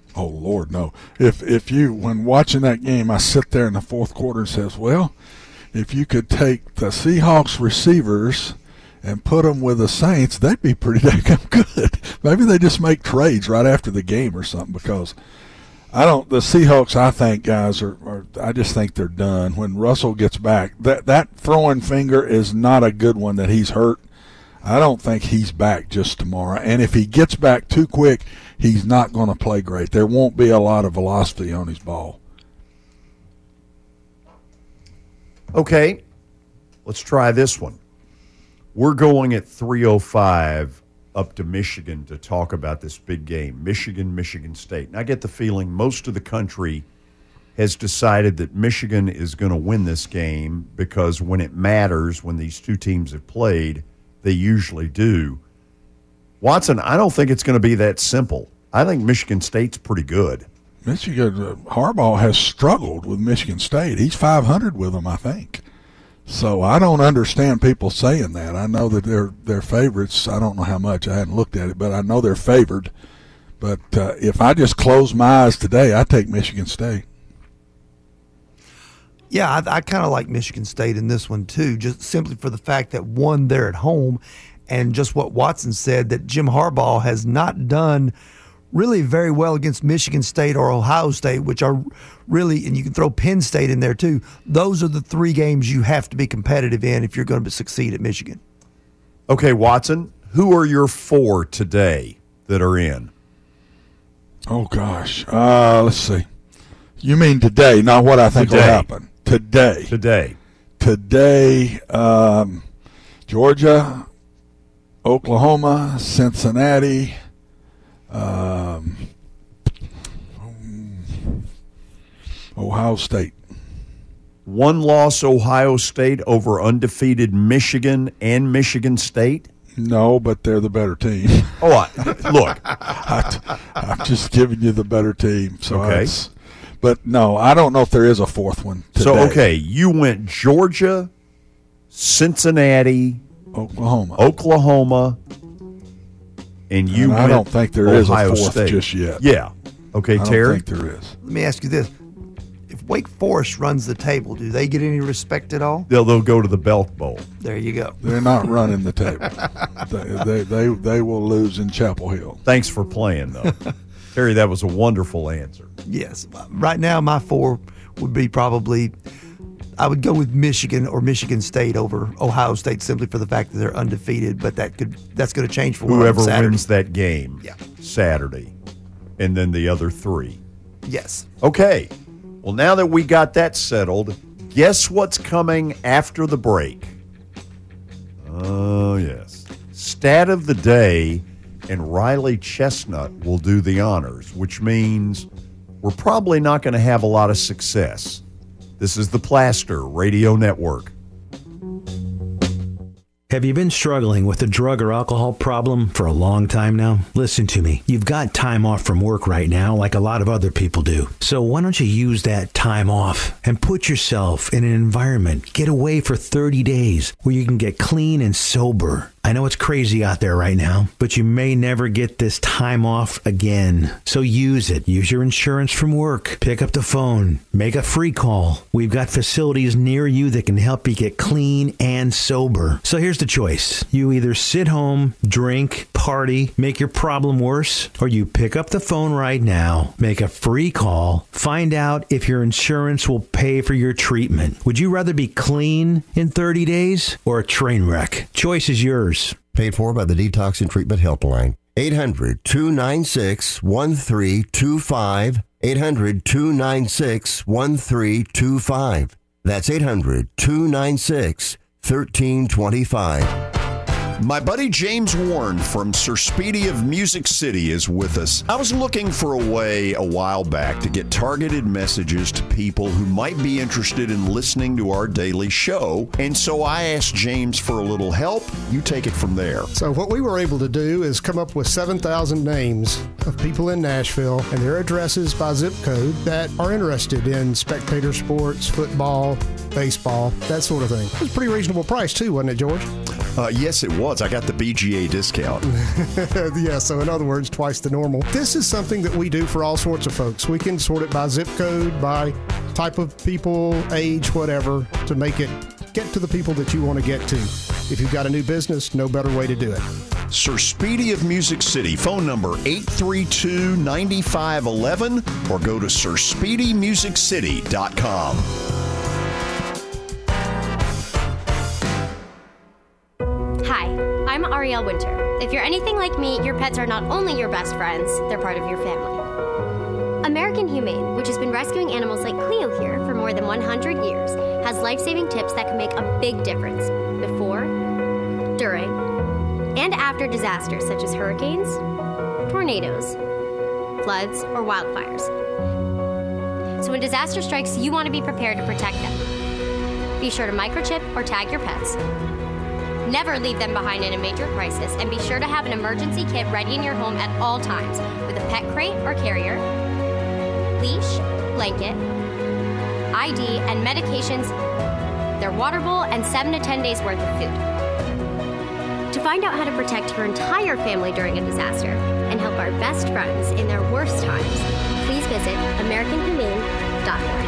Oh, Lord, no. If if you, when watching that game, I sit there in the fourth quarter and says, well, if you could take the Seahawks receivers and put them with the Saints, they'd be pretty damn good. Maybe they just make trades right after the game or something, because I don't. The Seahawks, I think, guys, are, are. I just think they're done. When Russell gets back, that that throwing finger is not a good one that he's hurt. I don't think he's back just tomorrow. And if he gets back too quick, he's not going to play great. There won't be a lot of velocity on his ball. Okay, let's try this one. We're going at three oh five up to Michigan to talk about this big game, Michigan, Michigan State. And I get the feeling most of the country has decided that Michigan is going to win this game because when it matters, when these two teams have played, they usually do. Watson, I don't think it's going to be that simple. I think Michigan State's pretty good. Michigan, uh, Harbaugh has struggled with Michigan State. He's five hundred with them, I think. So I don't understand people saying that. I know that they're they're favorites. I don't know how much. I hadn't looked at it, but I know they're favored. But uh, if I just close my eyes today, I take Michigan State. Yeah, I, I kind of like Michigan State in this one too, just simply for the fact that, one, they're at home, and just what Watson said, that Jim Harbaugh has not done really very well against Michigan State or Ohio State, which are really, and you can throw Penn State in there too. Those are the three games you have to be competitive in if you're going to succeed at Michigan. Okay, Watson, who are your four today that are in? Oh, gosh. Uh, let's see. You mean today, not what I think Today. will happen. Today. Today. Today, um, Georgia, Oklahoma, Cincinnati, um, Ohio State. One loss Ohio State over undefeated Michigan and Michigan State? No, but they're the better team. Oh, I, look. I, I'm just giving you the better team. So Okay. it's, but no, I don't know if there is a fourth one today. So, okay, you went Georgia, Cincinnati, Oklahoma. Oklahoma, and you And I went don't think there is a Ohio fourth State. just yet. Yeah. Okay, I don't Terry? think there is. Let me ask you this. If Wake Forest runs the table, do they get any respect at all? They'll, they'll go to the Belk Bowl. There you go. They're not running the table. they, they, they, they will lose in Chapel Hill. Thanks for playing, though. Terry, that was a wonderful answer. Yes. Right now, my four would be probably, I would go with Michigan or Michigan State over Ohio State simply for the fact that they're undefeated, but that could that's going to change for Whoever Saturday. wins that game Yeah. Saturday, and then the other three. Yes. Okay. Well, now that we got that settled, guess what's coming after the break? Oh, yes. Stat of the day, and Riley Chestnut will do the honors, which means we're probably not going to have a lot of success. This is the Plaster Radio Network. Have you been struggling with a drug or alcohol problem for a long time now? Listen to me. You've got time off from work right now like a lot of other people do. So why don't you use that time off and put yourself in an environment, get away for thirty days where you can get clean and sober. I know it's crazy out there right now, but you may never get this time off again. So use it. Use your insurance from work. Pick up the phone. Make a free call. We've got facilities near you that can help you get clean and sober. So here's the choice. You either sit home, drink, party, make your problem worse, or you pick up the phone right now, make a free call, find out if your insurance will pay for your treatment. Would you rather be clean in thirty days or a train wreck? Choice is yours. Paid for by the Detox and Treatment Helpline. eight hundred, two nine six, one three two five. eight hundred, two nine six, one three two five. That's eight hundred, two nine six, one three two five. My buddy James Warren from Sir Speedy of Music City is with us. I was looking for a way a while back to get targeted messages to people who might be interested in listening to our daily show, and so I asked James for a little help. You take it from there. So what we were able to do is come up with seven thousand names of people in Nashville and their addresses by zip code that are interested in spectator sports, football, baseball, that sort of thing. It was a pretty reasonable price too, wasn't it, George? Uh, yes, it was. was. I got the B G A discount. Yeah, so in other words, twice the normal. This is something that we do for all sorts of folks. We can sort it by zip code, by type of people, age, whatever, to make it get to the people that you want to get to. If you've got a new business, no better way to do it. Sir Speedy of Music City. Phone number eight three two, nine five one one or go to sir speedy music city dot com. Hi, I'm Ariel Winter. If you're anything like me, your pets are not only your best friends, they're part of your family. American Humane, which has been rescuing animals like Cleo here for more than one hundred years, has life-saving tips that can make a big difference before, during, and after disasters such as hurricanes, tornadoes, floods, or wildfires. So when disaster strikes, you want to be prepared to protect them. Be sure to microchip or tag your pets. Never leave them behind in a major crisis, and be sure to have an emergency kit ready in your home at all times with a pet crate or carrier, leash, blanket, I D, and medications, their water bowl, and seven to ten days worth of food. To find out how to protect your entire family during a disaster and help our best friends in their worst times, please visit american humane dot org.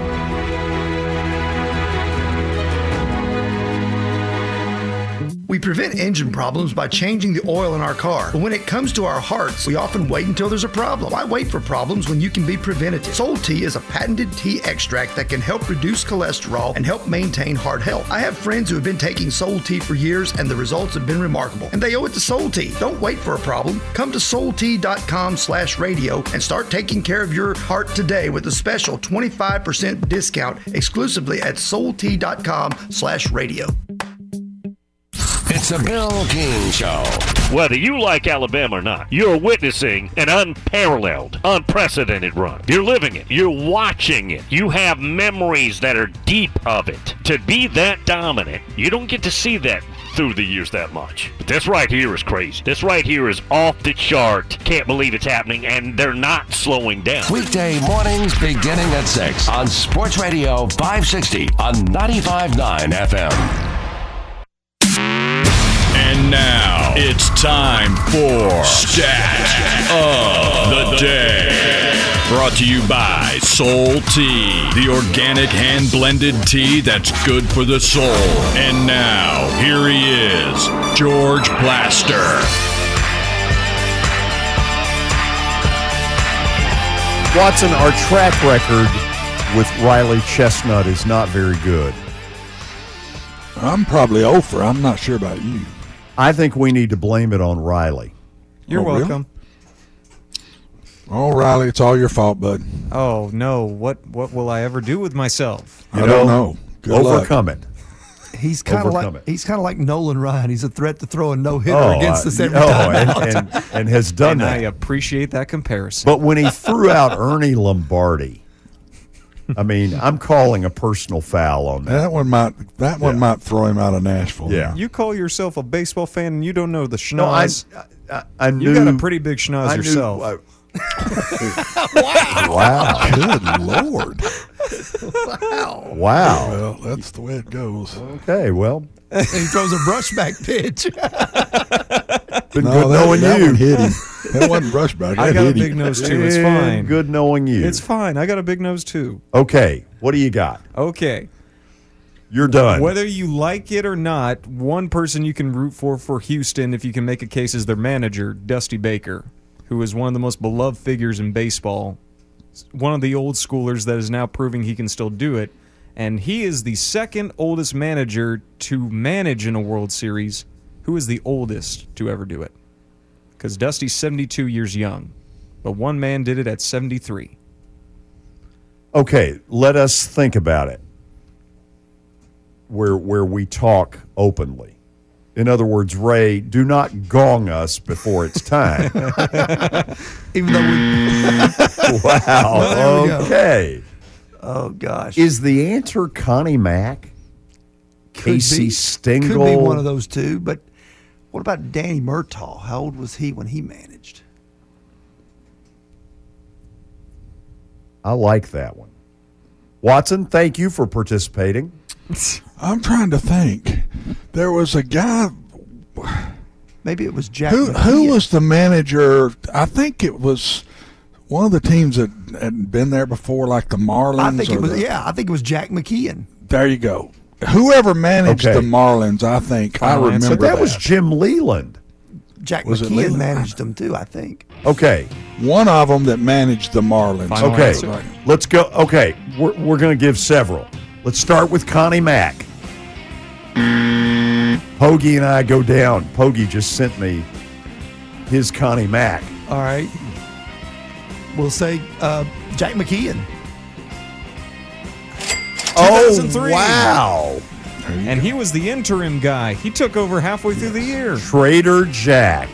We prevent engine problems by changing the oil in our car. But when it comes to our hearts, we often wait until there's a problem. Why wait for problems when you can be preventative? Soul Tea is a patented tea extract that can help reduce cholesterol and help maintain heart health. I have friends who have been taking Soul Tea for years, and the results have been remarkable. And they owe it to Soul Tea. Don't wait for a problem. Come to soul tea dot com slash radio and start taking care of your heart today with a special twenty-five percent discount exclusively at soul tea dot com slash radio. It's the Bill King Show. Whether you like Alabama or not, you're witnessing an unparalleled, unprecedented run. You're living it. You're watching it. You have memories that are deep of it. To be that dominant, you don't get to see that through the years that much. But this right here is crazy. This right here is off the chart. Can't believe it's happening, and they're not slowing down. Weekday mornings beginning at six on Sports Radio five sixty on ninety-five point nine F M. And now it's time for Stat of the Day. Brought to you by Soul Tea, the organic hand-blended tea that's good for the soul. And now, here he is, George Plaster. Watson, our track record with Riley Chestnut is not very good. I'm probably over. I'm not sure about you. I think we need to blame it on Riley. You're Oh, really? welcome. Oh, Riley, it's all your fault, bud. Oh no! What what will I ever do with myself? I don't know. Good Overcome luck. it. He's kind of Overcome like it. he's kind of like Nolan Ryan. He's a threat to throw a no hitter Oh, against I- us every oh, time and, out. and, and has done and that. I appreciate that comparison. But when he threw out Ernie Lombardi, I mean, I'm calling a personal foul on that. That one might that one Yeah. might throw him out of Nashville. Yeah. You call yourself a baseball fan and you don't know the No, I, schnoz. I, I knew, you got a pretty big schnoz I knew- yourself. I- Wow! wow! Good Lord! Wow! Wow! Well, that's the way it goes. Okay, well, And he throws a brushback pitch. been No, good that, knowing that you. one hit him. That wasn't brushback. I That got a hit big him. nose too. It's Yeah, fine. Good knowing you. It's fine. I got a big nose too. Okay, what do you got? Okay. You're done. Whether you like it or not, one person you can root for for Houston, if you can make a case, is their manager, Dusty Baker, who is one of the most beloved figures in baseball. One of the old schoolers that is now proving he can still do it. And he is the second oldest manager to manage in a World Series. Who is the oldest to ever do it? Because Dusty's seventy-two years young. But one man did it at seventy-three. Okay, let us think about it. Where where we talk openly. In other words, Ray, do not gong us before it's time. Even though we. Wow. There we go. Okay. Oh gosh. Is the answer Connie Mack? Could Casey be. Stengel? Could be one of those two. But what about Danny Murtaugh? How old was he when he managed? I like that one. Watson, thank you for participating. I'm trying to think. There was a guy. Maybe it was Jack. Who McKeon. who was the manager? I think it was one of the teams that had been there before, like the Marlins. I think or it was. the, Yeah, I think it was Jack McKeon. There you go. Whoever managed Okay. the Marlins, I think I Final answer. remember But that was Jim Leland. Jack Was it McKeon Leland? managed them too, I think. Okay. One of them that managed the Marlins. Okay, Right. let's go. Okay, we're, we're going to give several. Let's start with Connie Mack. Pogie and I go down. Pogie just sent me his Connie Mack. All right. We'll say uh, Jack McKeon. Oh, two thousand three. wow. And he was the interim guy. He took over halfway through the year. Trader Jack.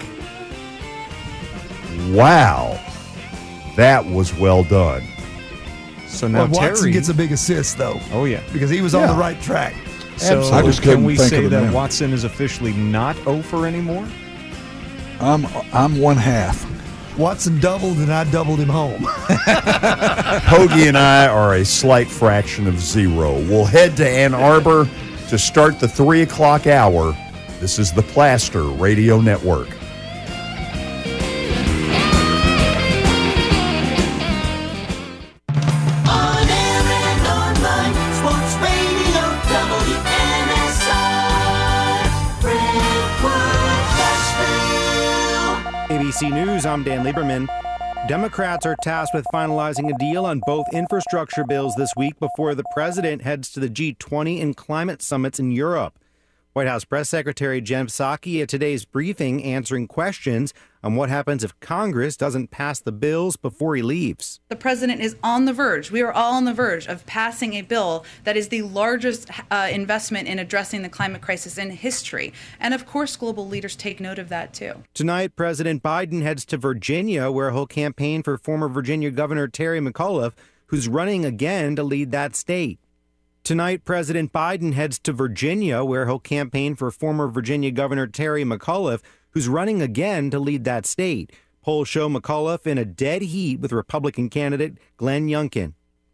Wow. That was well done. So now Well, Watson Terry gets a big assist, though. Oh yeah, because he was on Yeah. the right track. So I just can couldn't we think say of the that name. Watson is officially not over anymore? I'm I'm one half. Watson doubled, and I doubled him home. Pogie and I are a slight fraction of zero. We'll head to Ann Arbor to start the three o'clock hour. This is the Plaster Radio Network. On air and online, Sports Radio W N S I, Brentwood, Nashville. A B C News, I'm Dan Lieberman. Democrats are tasked with finalizing a deal on both infrastructure bills this week before the president heads to the G twenty and climate summits in Europe. White House Press Secretary Jen Psaki at today's briefing answering questions on what happens if Congress doesn't pass the bills before he leaves. The president is on the verge. We are all on the verge of passing a bill that is the largest uh, investment in addressing the climate crisis in history. And of course, global leaders take note of that too. Tonight, President Biden heads to Virginia, where he'll campaign for former Virginia Governor Terry McAuliffe, who's running again to lead that state. Tonight, President Biden heads to Virginia, where he'll campaign for former Virginia Governor Terry McAuliffe, who's running again to lead that state. Polls show McAuliffe in a dead heat with Republican candidate Glenn Youngkin.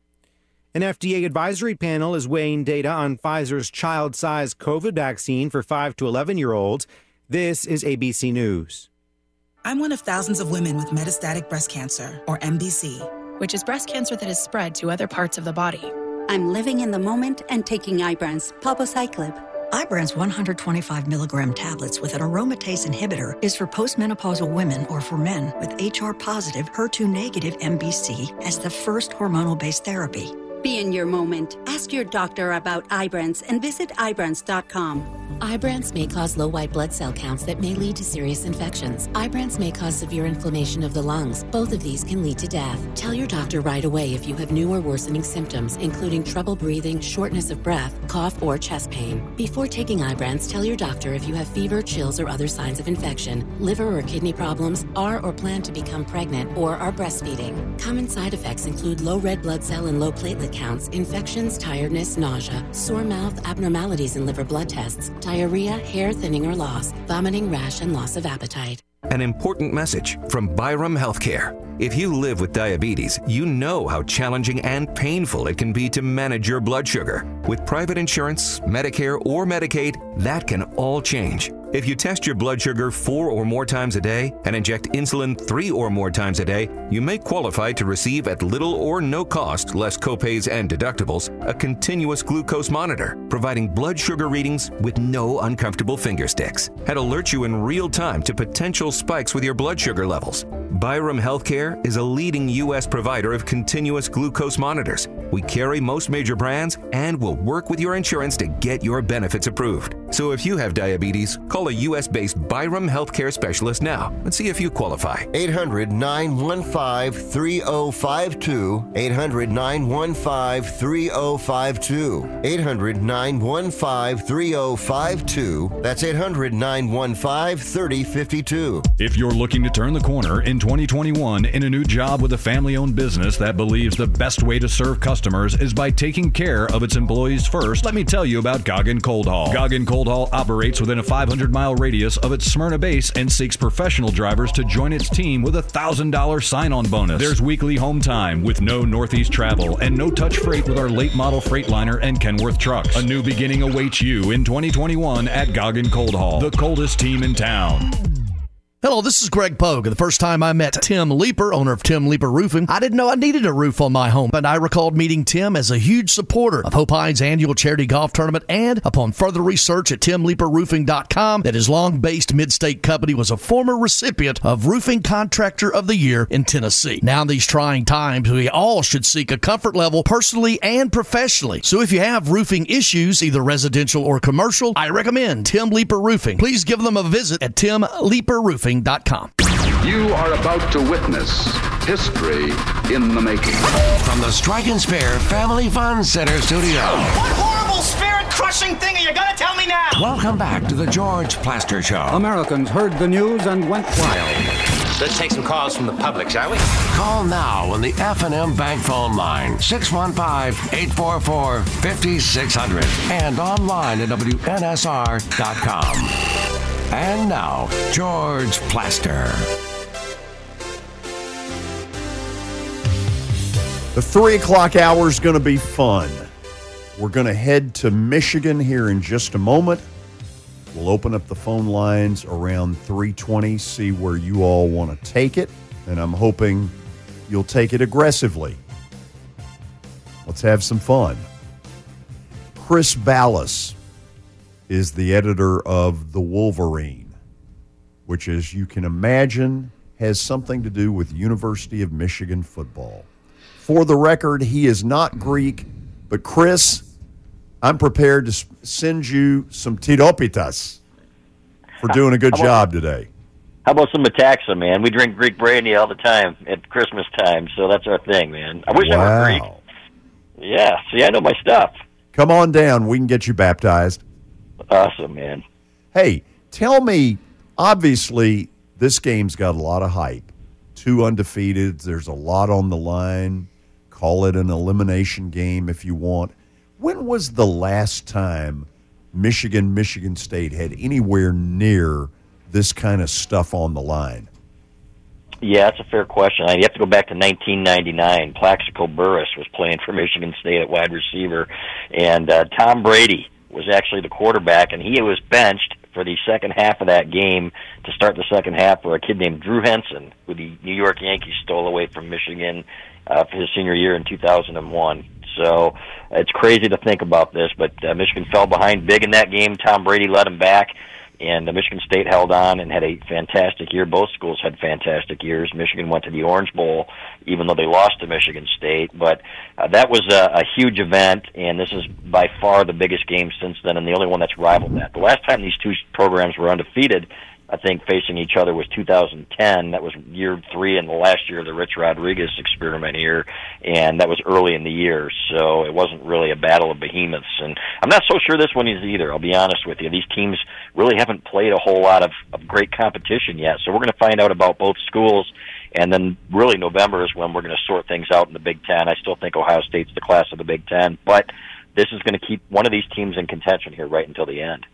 An F D A advisory panel is weighing data on Pfizer's child-sized COVID vaccine for five to eleven-year-olds. This is A B C News. I'm one of thousands of women with metastatic breast cancer, or M B C, which is breast cancer that is spread to other parts of the body. I'm living in the moment and taking Ibrance, palbociclib. Ibrance one hundred twenty-five milligram tablets with an aromatase inhibitor is for postmenopausal women or for men with H R positive, H E R two negative M B C as the first hormonal-based therapy. Be in your moment. Ask your doctor about Ibrance and visit Ibrance dot com. Ibrance may cause low white blood cell counts that may lead to serious infections. Ibrance may cause severe inflammation of the lungs. Both of these can lead to death. Tell your doctor right away if you have new or worsening symptoms, including trouble breathing, shortness of breath, cough, or chest pain. Before taking Ibrance, tell your doctor if you have fever, chills, or other signs of infection, liver or kidney problems, are or plan to become pregnant, or are breastfeeding. Common side effects include low red blood cell and low platelet counts, infections, tiredness, nausea, sore mouth, abnormalities in liver blood tests, diarrhea, hair thinning or loss, vomiting, rash, and loss of appetite. An important message from Byram Healthcare. If you live with diabetes, you know how challenging and painful it can be to manage your blood sugar. With private insurance, Medicare, or Medicaid, that can all change. If you test your blood sugar four or more times a day and inject insulin three or more times a day, you may qualify to receive at little or no cost, less copays and deductibles, a continuous glucose monitor, providing blood sugar readings with no uncomfortable finger sticks, and alert you in real time to potential spikes with your blood sugar levels. Byram Healthcare is a leading U S provider of continuous glucose monitors. We carry most major brands and will work with your insurance to get your benefits approved. So if you have diabetes, call a U S-based Byram Healthcare specialist now and see if you qualify. eight hundred, nine one five, three oh five two. eight hundred, nine one five, three oh five two. eight hundred, nine one five, three oh five two. That's eight hundred, nine one five, three oh five two. If you're looking to turn the corner in twenty twenty-one in a new job with a family-owned business that believes the best way to serve customers is by taking care of its employees first, let me tell you about Goggin Cold Haul. Goggin Cold Haul operates within a five hundred mile radius of its Smyrna base and seeks professional drivers to join its team with a one thousand dollars sign-on bonus. There's weekly home time with no Northeast travel and no-touch freight with our late model Freightliner and Kenworth trucks. A new beginning awaits you in twenty twenty-one at Goggin Cold Haul, the coldest team in town. Hello, this is Greg Pogue. The first time I met Tim Leeper, owner of Tim Leeper Roofing, I didn't know I needed a roof on my home, but I recalled meeting Tim as a huge supporter of Hope Hines' annual charity golf tournament, and upon further research at tim leeper roofing dot com, that his long-based mid-state company was a former recipient of Roofing Contractor of the Year in Tennessee. Now in these trying times, we all should seek a comfort level personally and professionally. So if you have roofing issues, either residential or commercial, I recommend Tim Leeper Roofing. Please give them a visit at tim leeper roofing dot com. You are about to witness history in the making. From the Strike and Spare Family Fun Center studio. What horrible spirit-crushing thing are you going to tell me now? Welcome back to the George Plaster Show. Americans heard the news and went wild. Let's take some calls from the public, shall we? Call now on the F and M Bank phone line, six one five, eight four four, five six zero zero, and online at W N S R dot com. And now, George Plaster. The three o'clock hour is going to be fun. We're going to head to Michigan here in just a moment. We'll open up the phone lines around three twenty, see where you all want to take it, and I'm hoping you'll take it aggressively. Let's have some fun. Chris Ballas is the editor of The Wolverine, which, as you can imagine, has something to do with University of Michigan football. For the record, he is not Greek, but Chris, I'm prepared to send you some tiropitas for doing a good about, job today. How about some Metaxa, man? We drink Greek brandy all the time at Christmas time, so that's our thing, man. I wish wow. I were Greek. Yeah, see, I know my stuff. Come on down. We can get you baptized. Awesome, man. Hey, tell me, obviously, this game's got a lot of hype. Two undefeated. There's a lot on the line. Call it an elimination game if you want. When was the last time Michigan, Michigan State had anywhere near this kind of stuff on the line? Yeah, that's a fair question. You have to go back to nineteen ninety-nine. Plaxico Burris was playing for Michigan State at wide receiver, and uh, Tom Brady was actually the quarterback, and he was benched for the second half of that game to start the second half for a kid named Drew Henson, who the New York Yankees stole away from Michigan uh, for his senior year in two thousand one. So it's crazy to think about this, but uh, Michigan fell behind big in that game. Tom Brady led them back, and uh, Michigan State held on and had a fantastic year. Both schools had fantastic years. Michigan went to the Orange Bowl, even though they lost to Michigan State. But uh, that was a, a huge event, and this is by far the biggest game since then, and the only one that's rivaled that. The last time these two programs were undefeated, I think, facing each other was two thousand ten. That was year three and the last year of the Rich Rodriguez experiment here, and that was early in the year, so it wasn't really a battle of behemoths. And I'm not so sure this one is either, I'll be honest with you. These teams really haven't played a whole lot of, of great competition yet, so we're going to find out about both schools, and then really November is when we're going to sort things out in the Big Ten. I still think Ohio State's the class of the Big Ten, but this is going to keep one of these teams in contention here right until the end.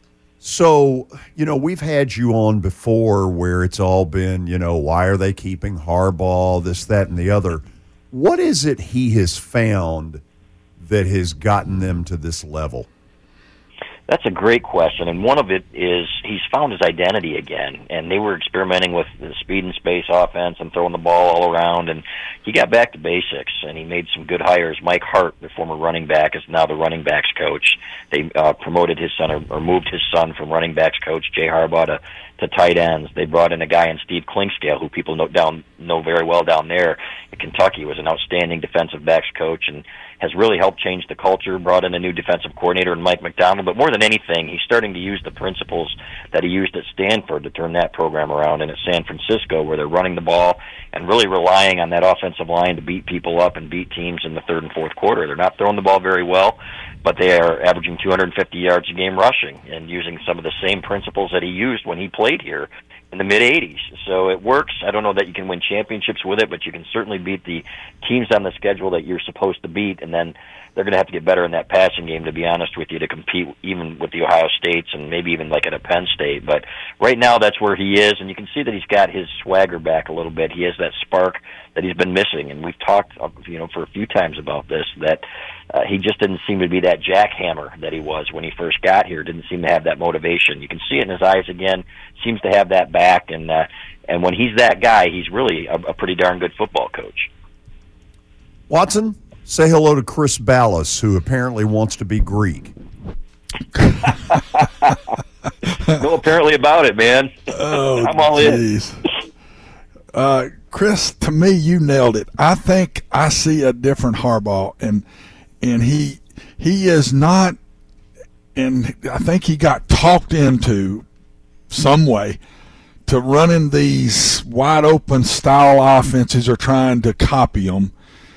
So, you know, we've had you on before where it's all been, you know, why are they keeping Harbaugh, this, that, and the other. What is it he has found that has gotten them to this level? That's a great question, and one of it is he's found his identity again, and they were experimenting with the speed and space offense and throwing the ball all around, and he got back to basics, and he made some good hires. Mike Hart, the former running back, is now the running backs coach. They uh, promoted his son, or, or moved his son from running backs coach Jay Harbaugh to, to tight ends. They brought in a guy in Steve Klingscale, who people know down know very well down there in Kentucky, was an outstanding defensive backs coach, and has really helped change the culture, brought in a new defensive coordinator in Mike McDonald. But more than anything, he's starting to use the principles that he used at Stanford to turn that program around, and at San Francisco, where they're running the ball and really relying on that offensive line to beat people up and beat teams in the third and fourth quarter. They're not throwing the ball very well, but they are averaging two hundred fifty yards a game rushing and using some of the same principles that he used when he played here in the mid eighties. So it works. I don't know that you can win championships with it, but you can certainly beat the teams on the schedule that you're supposed to beat, and then they're going to have to get better in that passing game, to be honest with you, to compete even with the Ohio States and maybe even like at a Penn State. But right now that's where he is, and you can see that he's got his swagger back a little bit. He has that spark that he's been missing, and we've talked, you know, for a few times about this, that uh, he just didn't seem to be that jackhammer that he was when he first got here. Didn't seem to have that motivation. You can see it in his eyes again. Seems to have that back, and uh, and when he's that guy, he's really a, a pretty darn good football coach. Watson, say hello to Chris Ballas, who apparently wants to be Greek. No, apparently about it, man. Oh, I'm all geez. in. Uh, Chris, to me, you nailed it. I think I see a different Harbaugh, and and he he is not, and I think he got talked into some way to running these wide open style offenses or trying to copy them.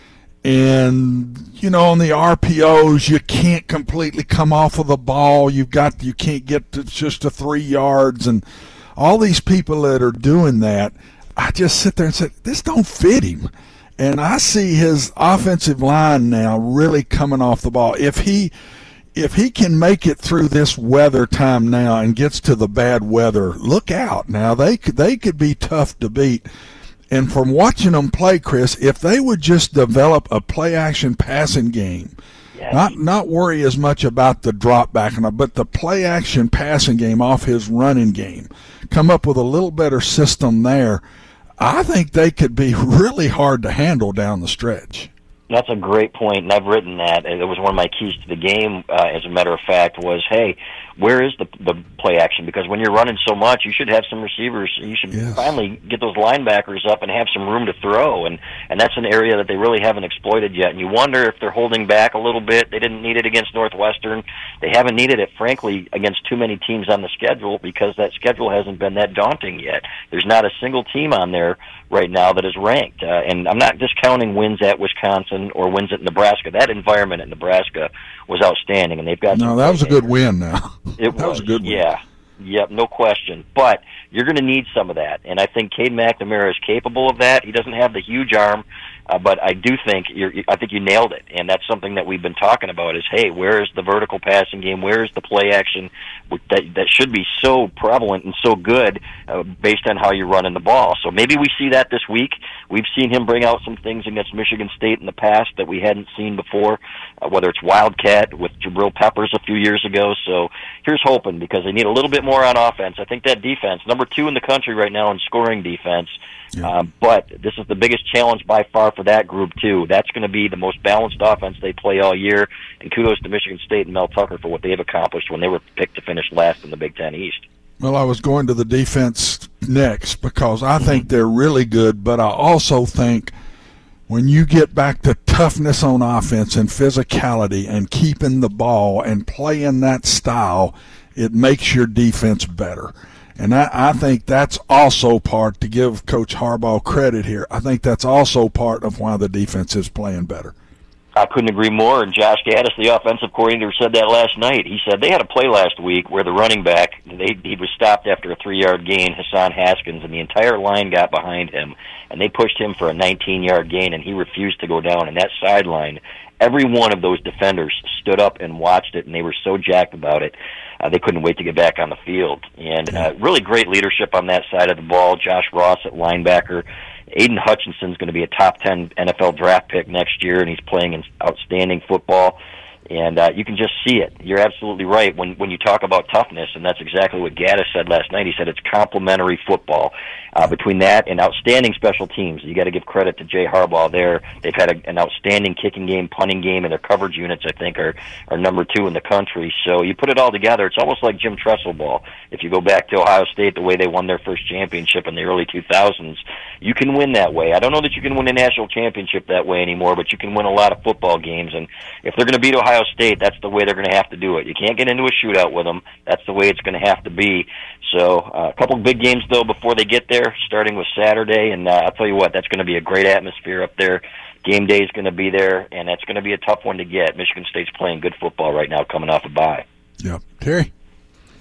And, you know, on the R P Os, you can't completely come off of the ball. You've got, you can't get to just to three yards. And all these people that are doing that, I just sit there and say, this don't fit him. And I see his offensive line now really coming off the ball. If he, if he can make it through this weather time now and gets to the bad weather, look out. Now, they could, they could be tough to beat. And from watching them play, Chris, if they would just develop a play-action passing game, yes. not not worry as much about the drop back, but the play-action passing game off his running game, come up with a little better system there, I think they could be really hard to handle down the stretch. That's a great point, and I've written that. It was one of my keys to the game, uh, as a matter of fact, was, hey, where is the the play action? Because when you're running so much, you should have some receivers. You should yes. finally get those linebackers up and have some room to throw, and, and that's an area that they really haven't exploited yet. And you wonder if they're holding back a little bit. They didn't need it against Northwestern. They haven't needed it, frankly, against too many teams on the schedule because that schedule hasn't been that daunting yet. There's not a single team on there right now that is ranked. Uh, and I'm not discounting wins at Wisconsin or wins at Nebraska. That environment at Nebraska was outstanding, and they've got no. That was a good win. Now it that was, was a good win. Yeah, yep, no question. But you're going to need some of that, and I think Cade McNamara is capable of that. He doesn't have the huge arm, uh, but I do think you're. I think you nailed it, and that's something that we've been talking about. Is hey, where is the vertical passing game? Where is the play action that that should be so prevalent and so good uh, based on how you're running the ball? So maybe we see that this week. We've seen him bring out some things against Michigan State in the past that we hadn't seen before, uh, whether it's Wildcat with Jabril Peppers a few years ago. So here's hoping, because they need a little bit more on offense. I think that defense, number two in the country right now in scoring defense, yeah. uh, but this is the biggest challenge by far for that group too. That's going to be the most balanced offense they play all year, and kudos to Michigan State and Mel Tucker for what they've accomplished when they were picked to finish last in the Big Ten East. Well, I was going to the defense next because I think they're really good, but I also think when you get back to toughness on offense and physicality and keeping the ball and playing that style, it makes your defense better. And I, I think that's also part, to give Coach Harbaugh credit here, I think that's also part of why the defense is playing better. I couldn't agree more. And Josh Gaddis, the offensive coordinator, said that last night. He said they had a play last week where the running back, they, he was stopped after a three-yard gain, Hassan Haskins, and the entire line got behind him, and they pushed him for a nineteen-yard gain, and he refused to go down. And that sideline, every one of those defenders stood up and watched it, and they were so jacked about it. Uh, they couldn't wait to get back on the field. And uh, really great leadership on that side of the ball. Josh Ross at linebacker. Aiden Hutchinson's going to be a top ten N F L draft pick next year, and he's playing in outstanding football. And uh, you can just see it. You're absolutely right when when you talk about toughness, and that's exactly what Gaddis said last night. He said it's complementary football. Uh, between that and outstanding special teams, you got to give credit to Jay Harbaugh there. They've had a, an outstanding kicking game, punting game, and their coverage units, I think, are, are number two in the country. So you put it all together, it's almost like Jim Tressel ball. If you go back to Ohio State, the way they won their first championship in the early two thousands, you can win that way. I don't know that you can win a national championship that way anymore, but you can win a lot of football games. And if they're going to beat Ohio State, that's the way they're going to have to do it. You can't get into a shootout with them. That's the way it's going to have to be. So uh, a couple of big games, though, before they get there, starting with Saturday. And uh, I'll tell you what, that's going to be a great atmosphere up there. Game day is going to be there, and that's going to be a tough one to get. Michigan State's playing good football right now, coming off a bye. Yeah. Terry?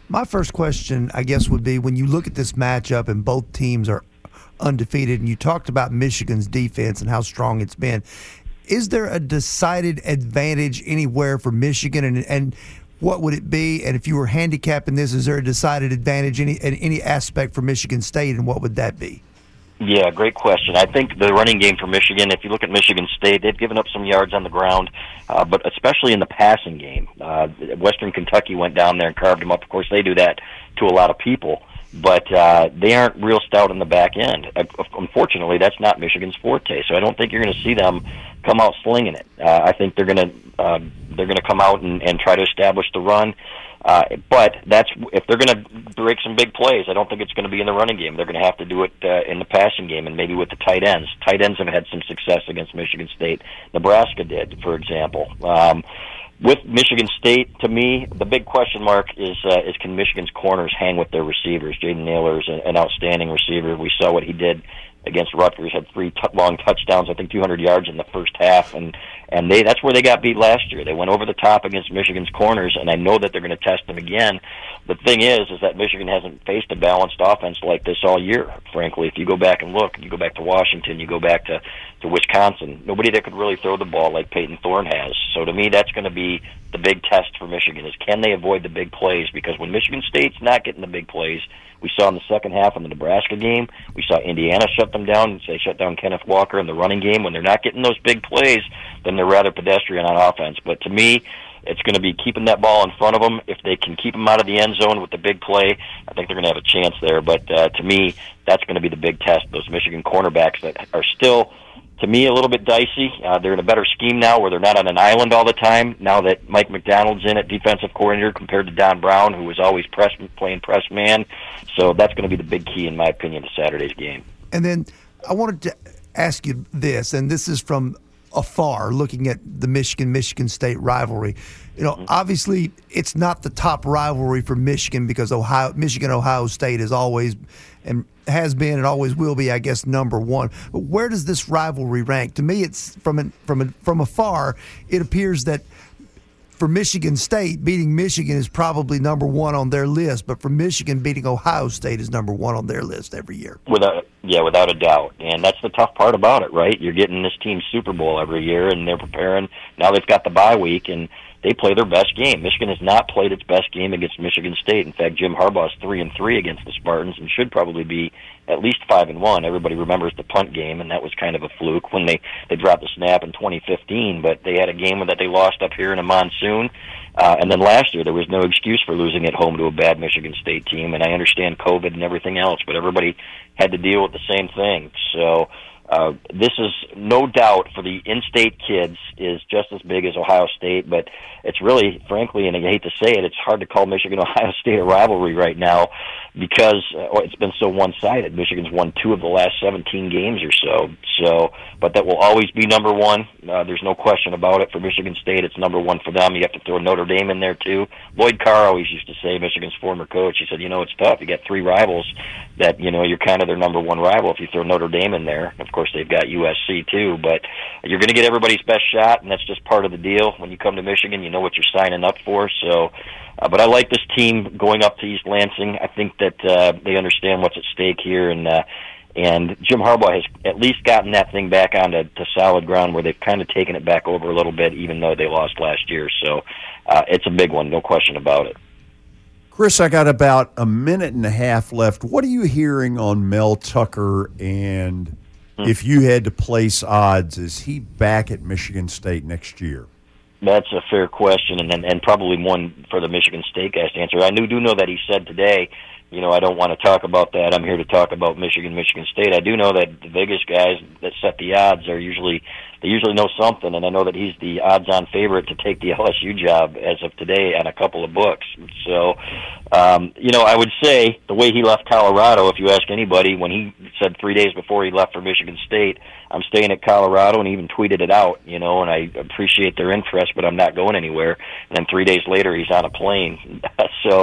My first question, I guess, would be when you look at this matchup and both teams are undefeated, and you talked about Michigan's defense and how strong it's been, is there a decided advantage anywhere for Michigan, and, and what would it be? And if you were handicapping this, is there a decided advantage any in any aspect for Michigan State, and what would that be? Yeah, great question. I think the running game for Michigan, if you look at Michigan State, they've given up some yards on the ground, uh, but especially in the passing game. Uh, Western Kentucky went down there and carved them up. Of course, they do that to a lot of people, but uh, they aren't real stout in the back end. Uh, unfortunately, that's not Michigan's forte, so I don't think you're going to see them come out slinging it. Uh, I think they're going to uh, they're going to come out and, and try to establish the run. Uh, but that's if they're going to break some big plays. I don't think it's going to be in the running game. They're going to have to do it uh, in the passing game and maybe with the tight ends. Tight ends have had some success against Michigan State. Nebraska did, for example. Um, with Michigan State, to me, the big question mark is uh, is can Michigan's corners hang with their receivers? Jaden Naylor is an, an outstanding receiver. We saw what he did against Rutgers, had three t- long touchdowns, I think two hundred yards in the first half, and and they that's where they got beat last year. They went over the top against Michigan's corners, and I know that they're going to test them again. The thing is, is that Michigan hasn't faced a balanced offense like this all year, frankly. If you go back and look, you go back to Washington, you go back to, to Wisconsin, nobody that could really throw the ball like Peyton Thorne has. So to me, that's going to be the big test for Michigan, is can they avoid the big plays? Because when Michigan State's not getting the big plays, we saw in the second half in the Nebraska game, we saw Indiana shut them down. They shut down Kenneth Walker in the running game. When they're not getting those big plays, then they're rather pedestrian on offense. But to me, it's going to be keeping that ball in front of them. If they can keep them out of the end zone with the big play, I think they're going to have a chance there. But uh, to me, that's going to be the big test, those Michigan cornerbacks that are still, to me, a little bit dicey. Uh, they're in a better scheme now where they're not on an island all the time, now that Mike McDonald's in at defensive coordinator compared to Don Brown, who was always press, playing press man. So that's going to be the big key, in my opinion, to Saturday's game. And then I wanted to ask you this, and this is from afar, looking at the Michigan-Michigan State rivalry. You know, mm-hmm. obviously, it's not the top rivalry for Michigan because Ohio, Michigan-Ohio State is always and has been and always will be, I guess, number one. But where does this rivalry rank? To me, it's from an, from an, from afar, it appears that for Michigan State, beating Michigan is probably number one on their list, but for Michigan, beating Ohio State is number one on their list every year. Without, yeah, without a doubt. And that's the tough part about it, right? You're getting this team Super Bowl every year, and they're preparing. Now they've got the bye week, and they play their best game. Michigan has not played its best game against Michigan State. In fact, Jim Harbaugh's three and three against the Spartans and should probably be at least five and one. Everybody remembers the punt game, and that was kind of a fluke when they they dropped the snap in twenty fifteen. But they had a game that they lost up here in a monsoon. Uh, and then last year, there was no excuse for losing at home to a bad Michigan State team. And I understand COVID and everything else, but everybody had to deal with the same thing. So uh, this is no doubt for the in-state kids is just as big as Ohio State. But it's really, frankly, and I hate to say it, it's hard to call Michigan-Ohio State a rivalry right now because uh, it's been so one-sided. Michigan's won two of the last seventeen games or so. So, but that will always be number one. Uh, there's no question about it. For Michigan State, it's number one for them. You have to throw Notre Dame in there, too. Lloyd Carr always used to say, Michigan's former coach, he said, you know, it's tough. You got three rivals that, you know, you're kind of their number one rival if you throw Notre Dame in there. Of course, they've got U S C, too. But you're going to get everybody's best shot, and that's just part of the deal. When you come to Michigan, you know what you're signing up for. So, uh, but I like this team going up to East Lansing. I think that uh, they understand what's at stake here, and uh, and Jim Harbaugh has at least gotten that thing back onto to solid ground where they've kind of taken it back over a little bit, even though they lost last year. So uh, it's a big one, no question about it. Chris, I got about a minute and a half left. What are you hearing on Mel Tucker, and hmm. if you had to place odds, is he back at Michigan State next year? That's a fair question, and, and and probably one for the Michigan State guys to answer. I do, do know that he said today, you know, I don't want to talk about that. I'm here to talk about Michigan, Michigan State. I do know that the Vegas guys that set the odds are usually, they usually know something, and I know that he's the odds-on favorite to take the L S U job as of today on a couple of books. So, um, you know, I would say the way he left Colorado, if you ask anybody, when he said three days before he left for Michigan State, I'm staying at Colorado, and he even tweeted it out, you know, and I appreciate their interest, but I'm not going anywhere. And then three days later, he's on a plane. So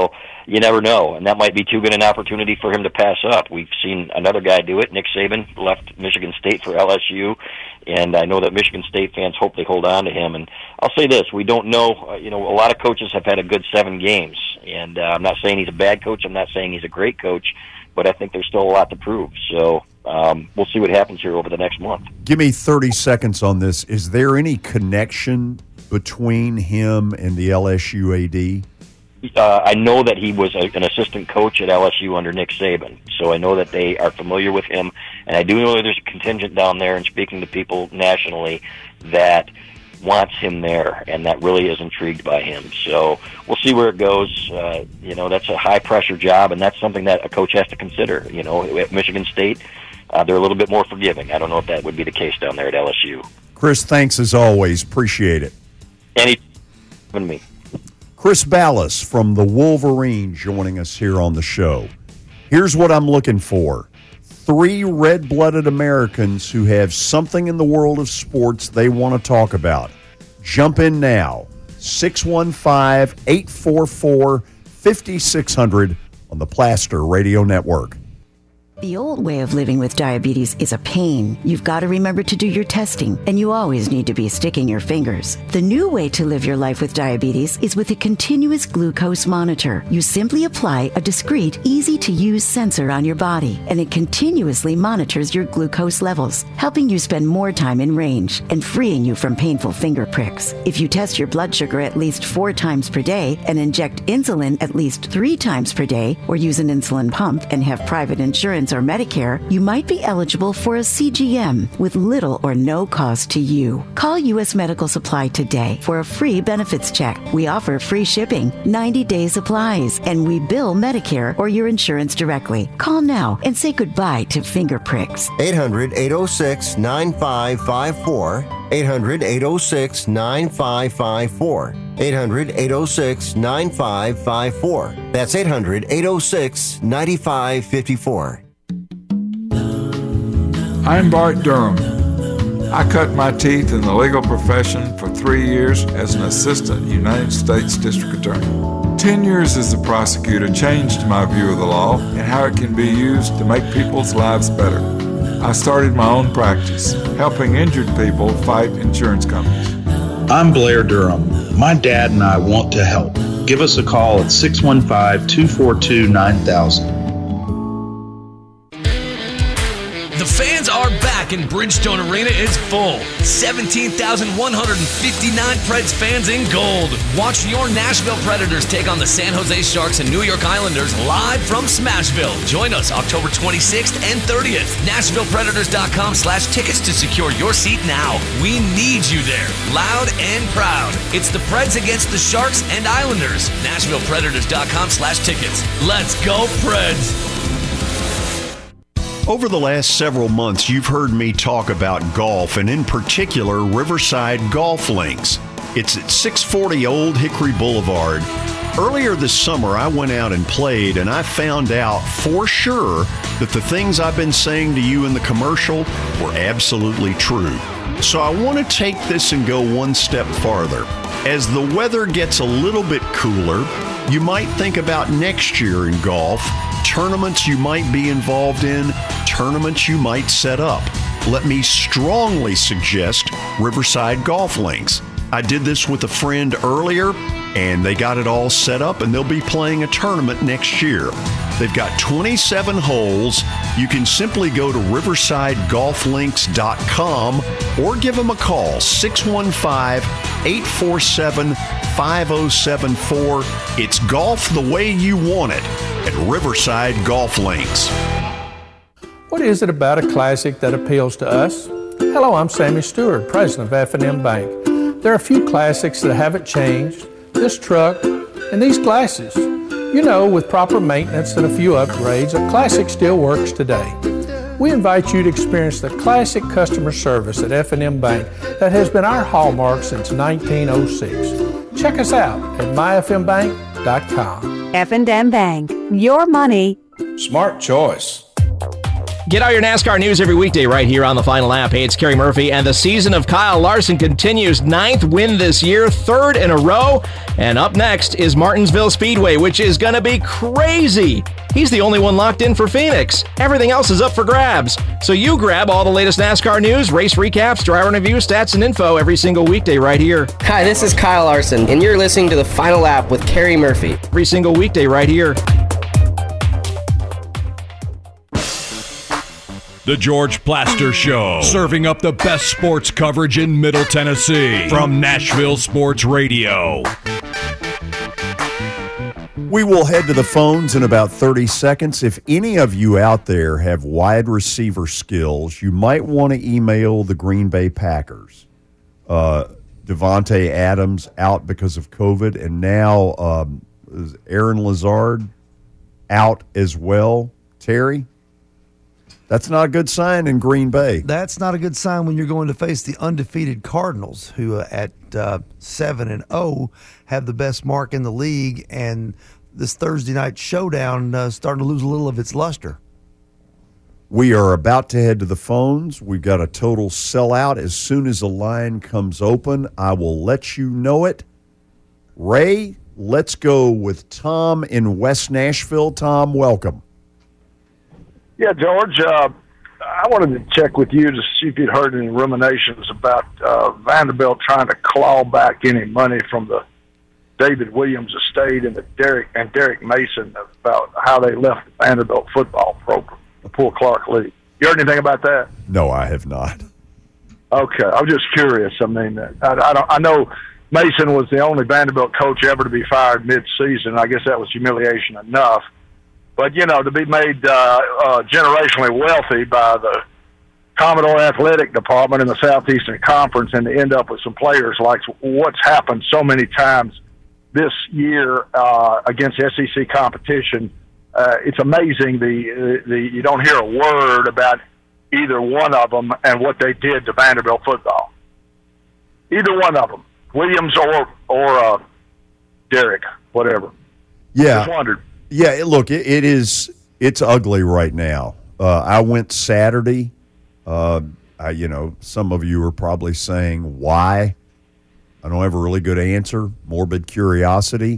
you never know, and that might be too good an opportunity for him to pass up. We've seen another guy do it. Nick Saban left Michigan State for L S U, and I know that Michigan State fans hope they hold on to him. And I'll say this, we don't know, uh, you know, a lot of coaches have had a good seven games, and uh, I'm not saying he's a bad coach, I'm not saying he's a great coach, but I think there's still a lot to prove. So um, we'll see what happens here over the next month. Give me thirty seconds on this. Is there any connection between him and the L S U A D? Uh, I know that he was a, an assistant coach at L S U under Nick Saban, so I know that they are familiar with him, and I do know that there's a contingent down there, and speaking to people nationally, that wants him there, and that really is intrigued by him. So we'll see where it goes. Uh, you know, that's a high-pressure job, and that's something that a coach has to consider. You know, at Michigan State, uh, they're a little bit more forgiving. I don't know if that would be the case down there at L S U. Chris, thanks as always. Appreciate it. Any me. Chris Ballas from the Wolverines joining us here on the show. Here's what I'm looking for. Three red-blooded Americans who have something in the world of sports they want to talk about. Jump in now. six one five, eight four four, five six zero zero on the Plaster Radio Network. The old way of living with diabetes is a pain. You've got to remember to do your testing, and you always need to be sticking your fingers. The new way to live your life with diabetes is with a continuous glucose monitor. You simply apply a discreet, easy-to-use sensor on your body, and it continuously monitors your glucose levels, helping you spend more time in range and freeing you from painful finger pricks. If you test your blood sugar at least four times per day and inject insulin at least three times per day, or use an insulin pump and have private insurance or Medicare, you might be eligible for a C G M with little or no cost to you. Call U S Medical Supply today for a free benefits check. We offer free shipping, ninety-day supplies, and we bill Medicare or your insurance directly. Call now and say goodbye to finger pricks. eight hundred, eight oh six, nine five five four. eight hundred, eight oh six, nine five five four. eight hundred, eight oh six, nine five five four. That's eight hundred, eight oh six, nine five five four. I'm Bart Durham. I cut my teeth in the legal profession for three years as an assistant United States District Attorney. Ten years as a prosecutor changed my view of the law and how it can be used to make people's lives better. I started my own practice, helping injured people fight insurance companies. I'm Blair Durham. My dad and I want to help. Give us a call at six one five, two four two, nine thousand. The fans are back and Bridgestone Arena is full. seventeen thousand one hundred fifty-nine Preds fans in gold. Watch your Nashville Predators take on the San Jose Sharks and New York Islanders live from Smashville. Join us October twenty-sixth and thirtieth. Nashville Predators dot com slash tickets to secure your seat now. We need you there, loud and proud. It's the Preds against the Sharks and Islanders. Nashville Predators dot com slash tickets. Let's go Preds! Over the last several months, you've heard me talk about golf, and in particular, Riverside Golf Links. It's at six forty Old Hickory Boulevard. Earlier this summer, I went out and played, and I found out for sure that the things I've been saying to you in the commercial were absolutely true. So I want to take this and go one step farther. As the weather gets a little bit cooler, you might think about next year in golf, tournaments you might be involved in, tournaments you might set up. Let me strongly suggest Riverside Golf Links. I did this with a friend earlier, and they got it all set up, and they'll be playing a tournament next year. They've got twenty-seven holes. You can simply go to riverside golf links dot com or give them a call, six one five, eight four seven, five oh seven four. It's golf the way you want it at Riverside Golf Links. What is it about a classic that appeals to us? Hello, I'm Sammy Stewart, president of F and M Bank. There are a few classics that haven't changed. This truck and these glasses. You know, with proper maintenance and a few upgrades, a classic still works today. We invite you to experience the classic customer service at F and M Bank that has been our hallmark since nineteen oh six. Check us out at my f m bank dot com. F and M Bank, your money. Smart choice. Get all your NASCAR news every weekday right here on the Final Lap. Hey, it's Kerry Murphy, and the season of Kyle Larson continues. Ninth win this year, third in a row. And up next is Martinsville Speedway, which is going to be crazy. He's the only one locked in for Phoenix. Everything else is up for grabs. So you grab all the latest NASCAR news, race recaps, driver reviews, stats, and info every single weekday right here. Hi, this is Kyle Larson, and you're listening to the Final Lap with Kerry Murphy. Every single weekday right here. The George Plaster Show, serving up the best sports coverage in Middle Tennessee from Nashville Sports Radio. We will head to the phones in about thirty seconds. If any of you out there have wide receiver skills, you might want to email the Green Bay Packers. Uh, Devontae Adams out because of COVID, and now um, is Aaron Lazard out as well. Terry? That's not a good sign in Green Bay. That's not a good sign when you're going to face the undefeated Cardinals, who uh, at uh, seven and zero have the best mark in the league, and this Thursday night showdown uh, starting to lose a little of its luster. We are about to head to the phones. We've got a total sellout. As soon as the line comes open, I will let you know it. Ray, let's go with Tom in West Nashville. Tom, welcome. Yeah, George, uh, I wanted to check with you to see if you'd heard any ruminations about uh, Vanderbilt trying to claw back any money from the David Williams estate and the Derek and Derek Mason about how they left the Vanderbilt football program, the Poor Clark League. You heard anything about that? No, I have not. Okay, I'm just curious. I mean, I, I, don't, I know Mason was the only Vanderbilt coach ever to be fired mid-season. I guess that was humiliation enough. But, you know, to be made uh, uh, generationally wealthy by the Commodore Athletic Department in the Southeastern Conference and to end up with some players like what's happened so many times this year uh, against S E C competition, uh, it's amazing the, the you don't hear a word about either one of them and what they did to Vanderbilt football. Either one of them, Williams or, or uh, Derek, whatever. Yeah. Just wondered. Yeah, look, it, it is. It's ugly right now. Uh, I went Saturday. Uh, I, you know, some of you are probably saying why. I don't have a really good answer. Morbid curiosity.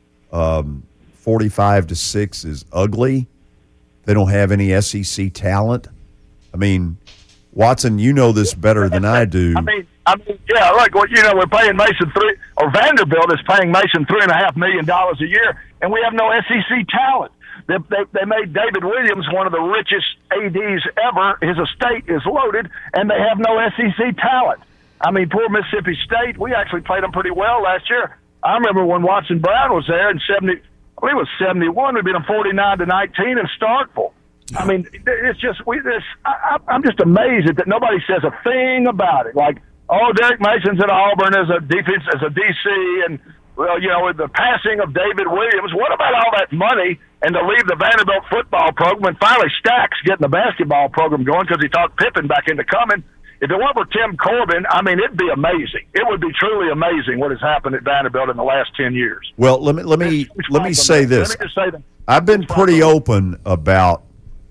Um, Forty-five to six is ugly. They don't have any S E C talent. I mean, Watson, you know this better than I do. I mean, I mean, yeah, like what you know, we're paying Mason three, or Vanderbilt is paying Mason three and a half million dollars a year, and we have no S E C talent. They, they, they made David Williams one of the richest A Ds ever. His estate is loaded, and they have no S E C talent. I mean, poor Mississippi State. We actually played them pretty well last year. I remember when Watson Brown was there in seventy. I believe it was seventy-one. We beat them forty-nine to nineteen in Starkville. I mean, it's just we. This I, I'm just amazed that nobody says a thing about it. Like, oh, Derek Mason's at Auburn as a defense as a D C, and well, you know, with the passing of David Williams. What about all that money and to leave the Vanderbilt football program and finally Stacks getting the basketball program going because he talked Pippen back into coming? If it weren't for Tim Corbin, I mean, it'd be amazing. It would be truly amazing what has happened at Vanderbilt in the last ten years. Well, let me let me let me say this. Let me just say that. I've been pretty open about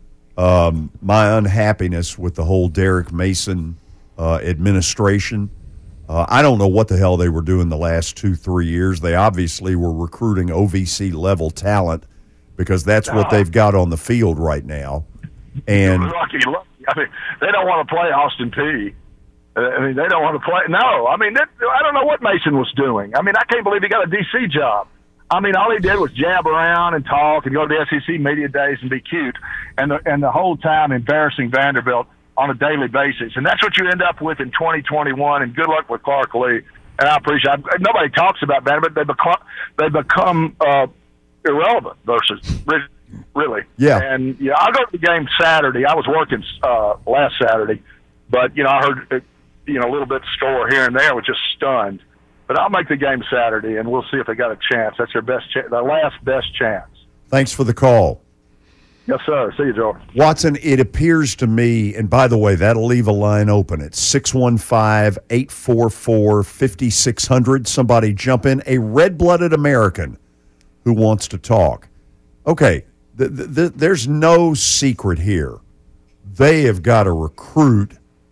um, my unhappiness with the whole Derek Mason uh, administration. Uh, I don't know what the hell they were doing the last two, three years. They obviously were recruiting O V C level talent because that's what they've got on the field right now. And lucky, lucky. I mean, they don't want to play Austin Peay. I mean, they don't want to play. No, I mean, that, I don't know what Mason was doing. I mean, I can't believe he got a D C job. I mean, all he did was jab around and talk and go to the S E C media days and be cute, and the and the whole time embarrassing Vanderbilt on a daily basis. And that's what you end up with in twenty twenty-one. And good luck with Clark Lee. And I appreciate it. Nobody talks about Vanderbilt. They become they become uh, irrelevant versus really. Yeah. And yeah, I'll go to the game Saturday. I was working uh, last Saturday, but you know, I heard you know a little bit of score here and there. I was just stunned. But I'll make the game Saturday, and we'll see if they got a chance. That's their best, cha- their last best chance. Thanks for the call. Yes, sir. See you, George. Watson, it appears to me, and by the way, that'll leave a line open at six one five, eight four four, five six zero zero. Somebody jump in. A red-blooded American who wants to talk. Okay, th- th- th- there's no secret here they have got to recruit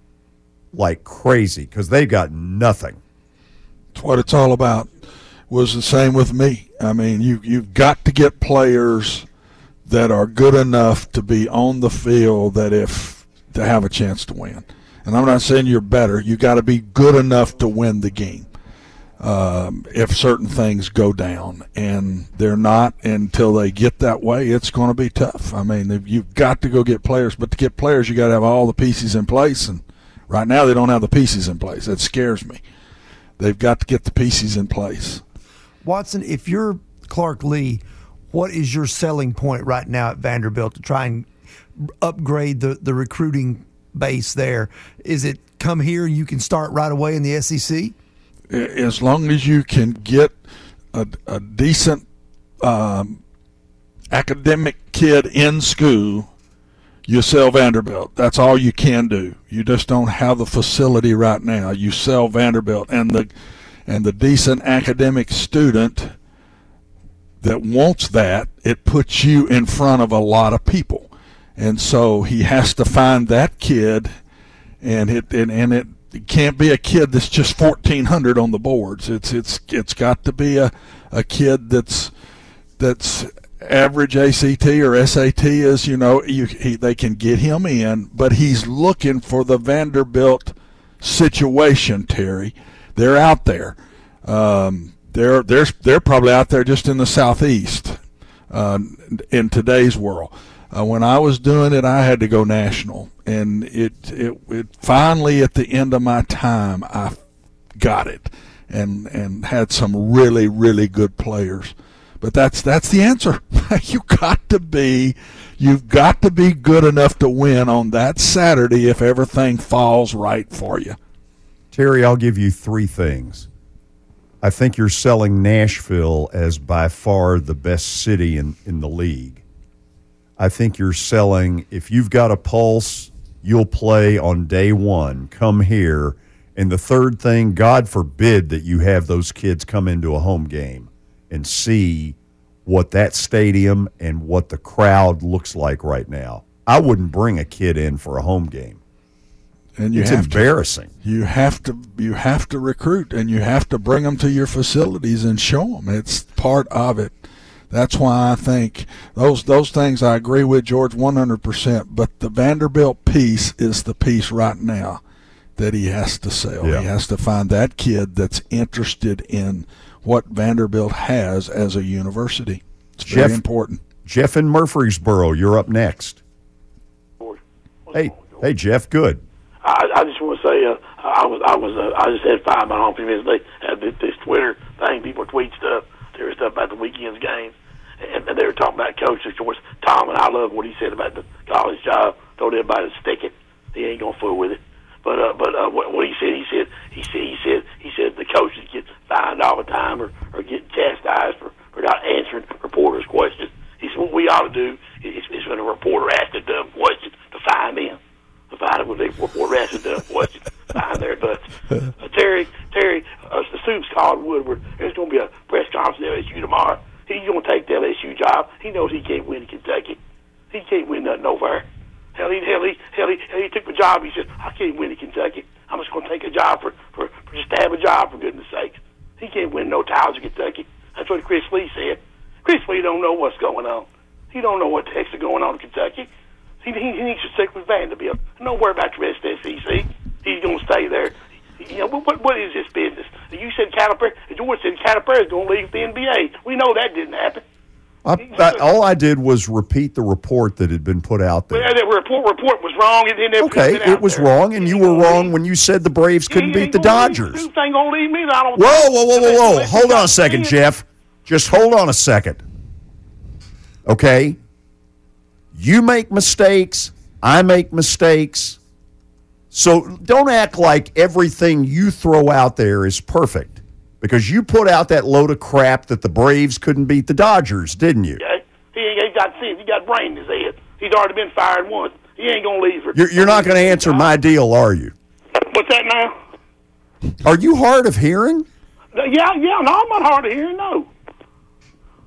like crazy because they've got nothing. That's what it's all about. Was the same with me. I mean, you, you've got to get players that are good enough to be on the field that if to have a chance to win. And I'm not saying you're better. You got to be good enough to win the game um, if certain things go down. And they're not until they get that way. It's going to be tough. I mean, you've got to go get players. But to get players, you got to have all the pieces in place. And right now they don't have the pieces in place. That scares me. They've got to get the pieces in place. Watson, if you're Clark Lea, what is your selling point right now at Vanderbilt to try and upgrade the, the recruiting base there? Is it come here and you can start right away in the S E C? As long as you can get a, a decent um, academic kid in school, you sell Vanderbilt. That's all you can do. You just don't have the facility right now. You sell Vanderbilt, and the and the decent academic student that wants that, it puts you in front of a lot of people. And so he has to find that kid, and it and, and it, it can't be a kid that's just fourteen hundred on the boards. It's it's it's got to be a, a kid that's that's average A C T or S A T is, you know, you, he, they can get him in, but he's looking for the Vanderbilt situation, Terry. They're out there. Um, they're they're they're probably out there just in the southeast uh, in today's world. Uh, when I was doing it, I had to go national, and it, it it finally at the end of my time, I got it, and and had some really really good players. But that's that's the answer. you got to be, you've got to be good enough to win on that Saturday if everything falls right for you. Terry, I'll give you three things. I think you're selling Nashville as by far the best city in, in the league. I think you're selling, if you've got a pulse, you'll play on day one. Come here. And the third thing, God forbid that you have those kids come into a home game and see what that stadium and what the crowd looks like right now. I wouldn't bring a kid in for a home game. And you it's have embarrassing. To, you have to you have to recruit, and you have to bring them to your facilities and show them. It's part of it. That's why I think those those things I agree with George one hundred percent. But the Vanderbilt piece is the piece right now that he has to sell. Yeah. He has to find that kid that's interested in what Vanderbilt has as a university. It's very Jeff, important. Jeff in Murfreesboro, you're up next. Hey, hey, Jeff, good. I, I just want to say, uh, I was, I was, uh, I just had five my home few minutes. They had this, this Twitter thing. People tweet stuff. There was stuff about the weekend's games, and, and they were talking about coaches. Of course, Tom, and I love what he said about the college job. Told everybody to stick it. He ain't gonna fool with it. But uh, but uh, what, what he said, he said, he said, he said, he said the coaches get fined all the time or, or get chastised for, for not answering reporters' questions. He said what we ought to do is, is when a reporter asks a dumb question to find them. To find them when they reporter asks a dumb question, find their butts. Uh, Terry, Terry, uh, the Soup's called Woodward. There's going to be a press conference at L S U tomorrow. He's going to take the L S U job. He knows he can't win in Kentucky. He can't win nothing nowhere. Hell, he, hell, he, hell, he, hell, he took the job. He said, I can't win in Kentucky. I'm just going to take a job for, for, for just to have a job, for goodness sake. He can't win no titles in Kentucky. That's what Chris Lee said. Chris Lee don't know what's going on. He don't know what the heck's going on in Kentucky. He, he, he needs to stick with Vanderbilt. Don't worry about the rest of the S E C. He's going to stay there. You know, what, what is this business? You said Calipari, George said Calipari is going to leave the N B A. We know that didn't happen. I, I, all I did was repeat the report that had been put out there. Well, that report report was wrong. It didn't Okay, it was there. wrong, and you were wrong when you said the Braves couldn't beat the Dodgers. Leave, ain't gonna leave me. I don't. Whoa, whoa, whoa, whoa, whoa! Hold on a second, Jeff. Just hold on a second. Okay, you make mistakes. I make mistakes. So don't act like everything you throw out there is perfect, because you put out that load of crap that the Braves couldn't beat the Dodgers, didn't you? Okay. He ain't he got sense. He got brain in his head. He's already been fired once. He ain't gonna leave. For, You're, you're not going to answer my deal, are you? What's that now? Are you hard of hearing? Yeah, yeah. No, I'm not hard of hearing. No.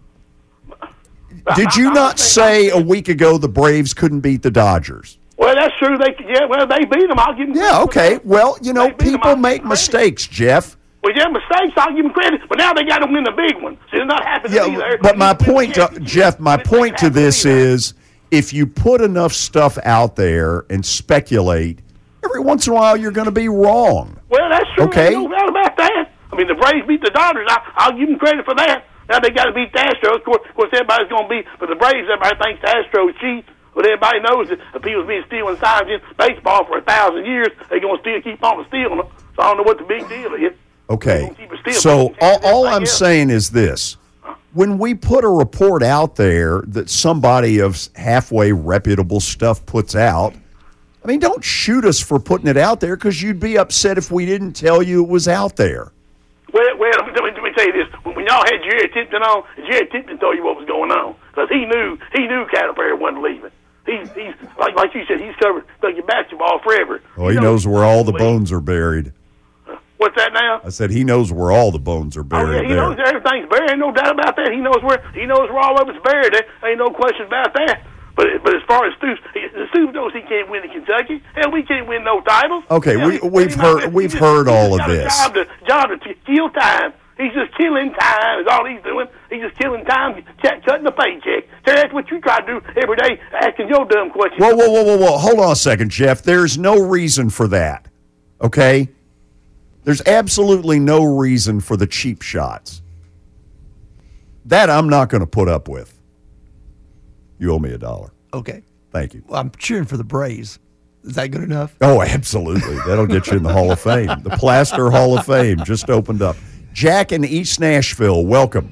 Did you not say a week ago the Braves couldn't beat the Dodgers? Well, that's true. They yeah, well, they beat them. I'll give them. Yeah, okay. Well, you know, people make mistakes, Jeff. Well, yeah, mistakes. I'll give them credit. But now they got to win the big one. So they're not happy Yeah, either. but my point, to, Jeff, my point to this is, if you put enough stuff out there and speculate, every once in a while you're going to be wrong. Well, that's true. Okay. There's no doubt about that. I mean, the Braves beat the Dodgers. I, I'll give them credit for that. Now they got to beat the Astros. Of course, of course everybody's going to be, but the Braves, everybody thinks the Astros cheat. But everybody knows that if people's been stealing signs in baseball for a thousand years, they're going to still keep on stealing them. So I don't know what the big deal is. Okay. So all, all I'm saying is this. When we put a report out there that somebody of halfway reputable stuff puts out, I mean, don't shoot us for putting it out there, because you'd be upset if we didn't tell you it was out there. Well, well, let me, let me tell you this. When, when y'all had Jerry Tipton on, Jerry Tipton told you what was going on, because he knew he knew Calipari wasn't leaving. He's, he's like like you said, he's covered your basketball forever. Oh, he you know, knows where all the bones are buried. What's that now? I said he knows where all the bones are buried. Oh, yeah, he there. knows everything's buried. Ain't no doubt about that. He knows where he knows where all of it's buried. There ain't no question about that. But but as far as Stoops, the Stoops knows he can't win in Kentucky. Hell, we can't win no titles. Okay, Hell, we he, we've he heard not, we've just, heard all of got this. A job to job to kill time. He's just killing time. Is all he's doing. He's just killing time, ch- cutting the paycheck. So that's what you try to do every day, asking your dumb questions. Whoa, whoa, whoa, whoa, whoa! Hold on a second, Jeff. There's no reason for that. Okay. There's absolutely no reason for the cheap shots. That I'm not going to put up with. You owe me a dollar. Okay. Thank you. Well, I'm cheering for the Braves. Is that good enough? Oh, absolutely. That'll get you in the Hall of Fame. The Plaster Hall of Fame just opened up. Jack in East Nashville, welcome.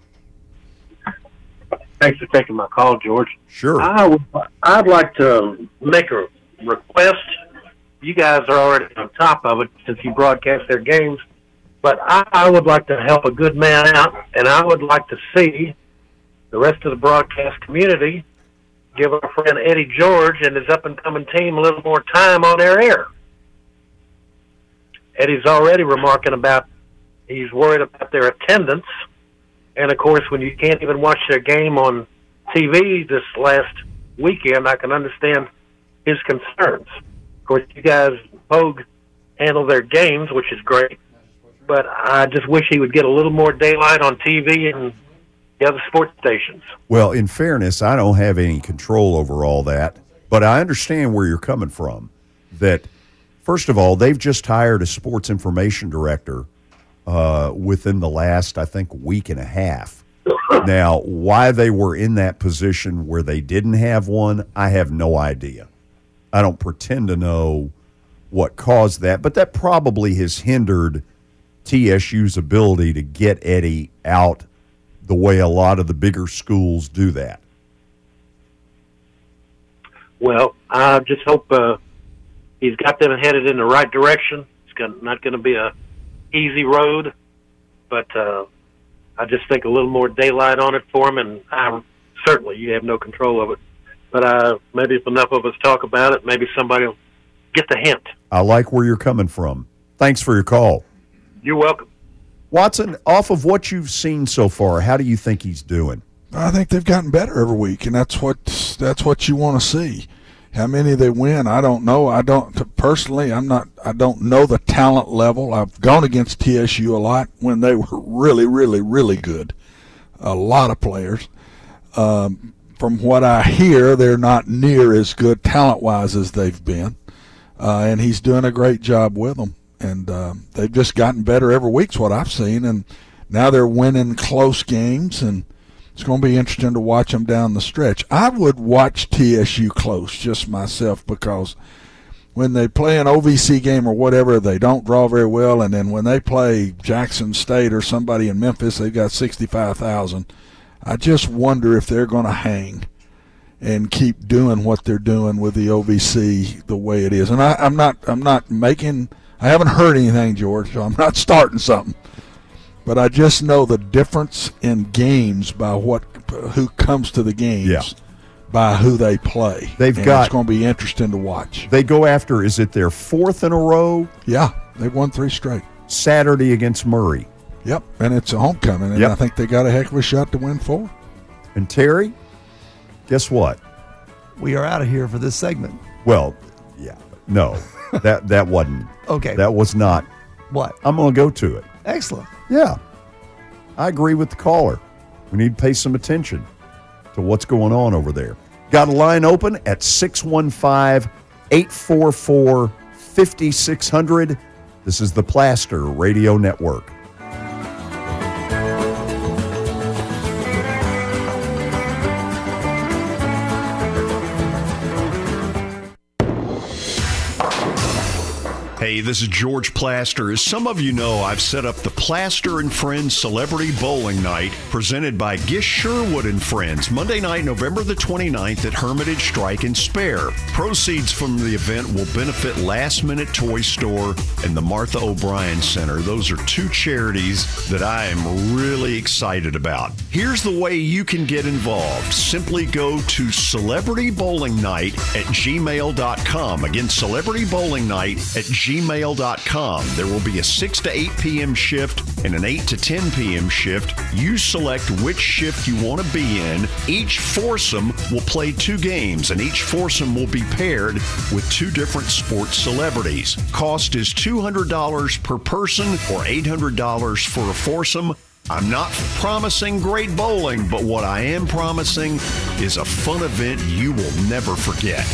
Thanks for taking my call, George. Sure. I would, I'd like to make a request. You guys are already on top of it since you broadcast their games, but I, I would like to help a good man out, and I would like to see the rest of the broadcast community give our friend Eddie George and his up-and-coming team a little more time on their air. Eddie's already remarking about he's worried about their attendance, and, of course, when you can't even watch their game on T V this last weekend, I can understand his concerns. Of course, you guys, Pogue, handle their games, which is great, but I just wish he would get a little more daylight on T V and the other sports stations. Well, in fairness, I don't have any control over all that, but I understand where you're coming from. That, first of all, they've just hired a sports information director uh, within the last, I think, week and a half. Now, why they were in that position where they didn't have one, I have no idea. I don't pretend to know what caused that, but that probably has hindered T S U's ability to get Eddie out the way a lot of the bigger schools do that. Well, I just hope uh, he's got them headed in the right direction. It's gonna, not going to be a easy road, but uh, I just think a little more daylight on it for him, and I, certainly you have no control of it. But uh, maybe if enough of us talk about it, maybe somebody will get the hint. I like where you're coming from. Thanks for your call. You're welcome. Watson, off of what you've seen so far, how do you think he's doing? I think they've gotten better every week, and that's what that's what you want to see. How many they win, I don't know. I don't personally. I'm not. I don't know the talent level. I've gone against T S U a lot when they were really, really, really good. A lot of players. Um, from what I hear, they're not near as good talent-wise as they've been, uh, and he's doing a great job with them. And um, they've just gotten better every week, is what I've seen. And now they're winning close games, and it's going to be interesting to watch them down the stretch. I would watch T S U close just myself, because when they play an O V C game or whatever, they don't draw very well. And then when they play Jackson State or somebody in Memphis, they've got sixty-five thousand. I just wonder if they're going to hang and keep doing what they're doing with the O V C the way it is. And I, I'm not I'm not making – I haven't heard anything, George, so I'm not starting something. But I just know the difference in games by what who comes to the games, yeah. by who they play. They've and got. It's going to be interesting to watch. They go after. Is it their fourth in a row? Yeah, they've won three straight. Saturday against Murray. Yep, and it's a homecoming, and yep. I think they got a heck of a shot to win four. And Terry, guess what? We are out of here for this segment. Well, Yeah. No, that that wasn't. Okay. That was not. What? I'm going to go to it. Excellent. Yeah. I agree with the caller. We need to pay some attention to what's going on over there. Got a line open at six one five, eight four four, five six zero zero. This is the Plaster Radio Network. Hey, this is George Plaster. As some of you know, I've set up the Plaster and Friends Celebrity Bowling Night presented by Gish Sherwood and Friends, Monday night, November the twenty-ninth at Hermitage Strike and Spare. Proceeds from the event will benefit Last Minute Toy Store and the Martha O'Brien Center. Those are two charities that I am really excited about. Here's the way you can get involved. Simply go to celebrity bowling night at gmail dot com. Again, Celebrity Bowling Night at gmail dot com. There will be a six to eight p.m. shift and an eight to ten p.m. shift. You select which shift you want to be in. Each foursome will play two games, and each foursome will be paired with two different sports celebrities. Cost is two hundred dollars per person or eight hundred dollars for a foursome. I'm not promising great bowling, but what I am promising is a fun event you will never forget.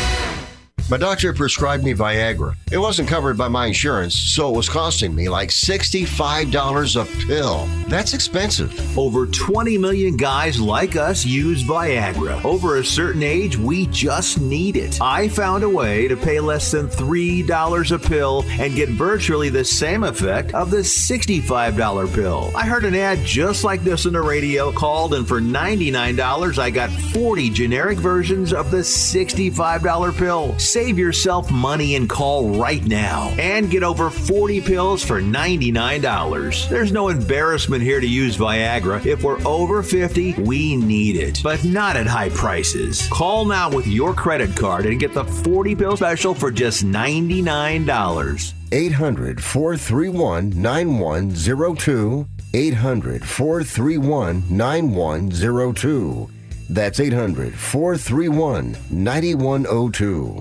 My doctor prescribed me Viagra. It wasn't covered by my insurance, so it was costing me like sixty-five dollars a pill. That's expensive. Over twenty million guys like us use Viagra. Over a certain age, we just need it. I found a way to pay less than three dollars a pill and get virtually the same effect of the sixty-five dollars pill. I heard an ad just like this on the radio, called, and for ninety-nine dollars, I got forty generic versions of the sixty-five dollars pill. Save yourself money and call right now and get over forty pills for ninety-nine dollars. There's no embarrassment here to use Viagra. If we're over fifty, we need it, but not at high prices. Call now with your credit card and get the forty pill special for just ninety-nine dollars. eight hundred, four three one, nine one zero two. eight hundred, four three one, nine one zero two. That's eight hundred, four three one, nine one zero two.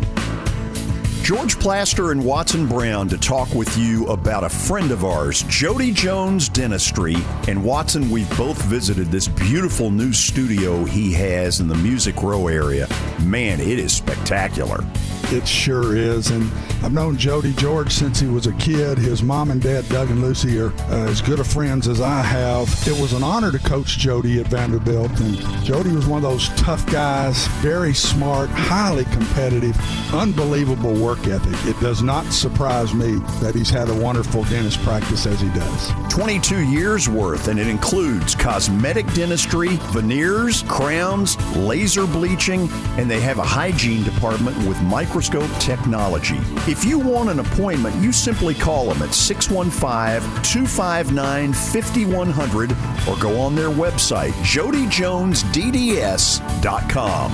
George Plaster and Watson Brown to talk with you about a friend of ours, Jody Jones Dentistry. And Watson, we've both visited this beautiful new studio he has in the Music Row area. Man, it is spectacular. It sure is, and I've known Jody George since he was a kid. His mom and dad, Doug and Lucy, are uh, as good of friends as I have. It was an honor to coach Jody at Vanderbilt, and Jody was one of those tough guys, very smart, highly competitive, unbelievable work ethic. It does not surprise me that he's had a wonderful dentist practice as he does. twenty-two years worth, and it includes cosmetic dentistry, veneers, crowns, laser bleaching, and they have a hygiene department with micro Microscope technology. If you want an appointment, you simply call them at six one five, two five nine, five one zero zero or go on their website, jody jones d d s dot com.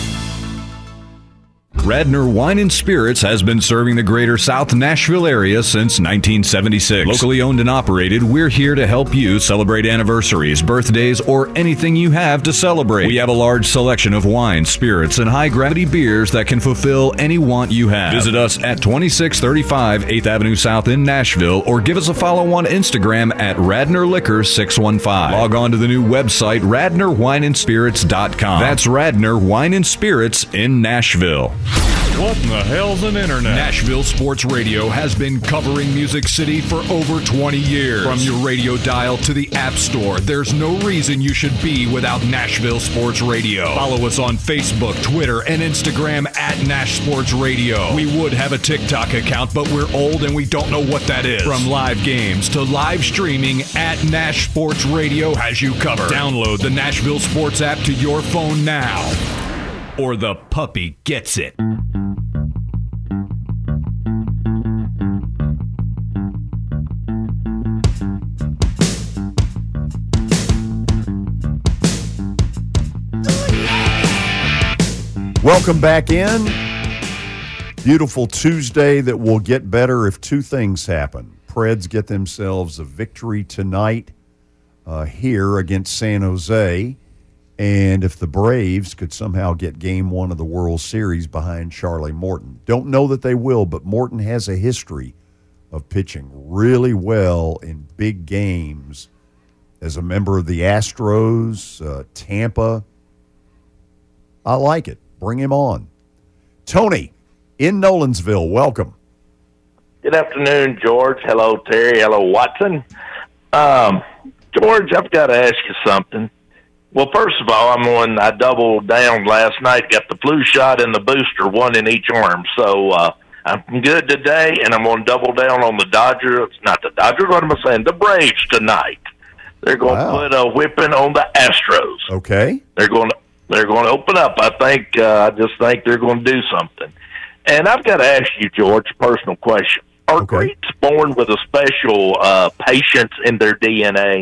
Radnor Wine and Spirits has been serving the greater South Nashville area since nineteen seventy-six. Locally owned and operated, we're here to help you celebrate anniversaries, birthdays, or anything you have to celebrate. We have a large selection of wine, spirits, and high-gravity beers that can fulfill any want you have. Visit us at twenty-six thirty-five eighth Avenue South in Nashville, or give us a follow on Instagram at Radnor Liquor six one five. Log on to the new website, radnor wine and spirits dot com. That's Radnor Wine and Spirits in Nashville. What in the hell's an internet? Nashville Sports Radio has been covering Music City for over twenty years. From your radio dial to the App Store, there's no reason you should be without Nashville Sports Radio. Follow us on Facebook, Twitter, and Instagram at Nash Sports Radio. We would have a TikTok account, but we're old and we don't know what that is. From live games to live streaming, at Nash Sports Radio has you covered. Download the Nashville Sports app to your phone now, or the puppy gets it. Welcome back in. Beautiful Tuesday that will get better if two things happen. Preds get themselves a victory tonight uh, here against San Jose, and if the Braves could somehow get game one of the World Series behind Charlie Morton. Don't know that they will, but Morton has a history of pitching really well in big games as a member of the Astros, uh, Tampa. I like it. Bring him on. Tony in Nolensville, welcome. Good afternoon, George. Hello, Terry. Hello, Watson. Um, George, I've got to ask you something. Well, first of all, I'm on, I doubled down last night, got the flu shot and the booster, one in each arm. So uh, I'm good today, and I'm going to double down on the Dodgers. Not the Dodgers, what am I saying? The Braves tonight. They're going wow. to put a whipping on the Astros. Okay. They're going to they're going to open up. I think uh, I just think they're going to do something. And I've got to ask you, George, a personal question. Are okay. Greeks born with a special uh, patience in their D N A?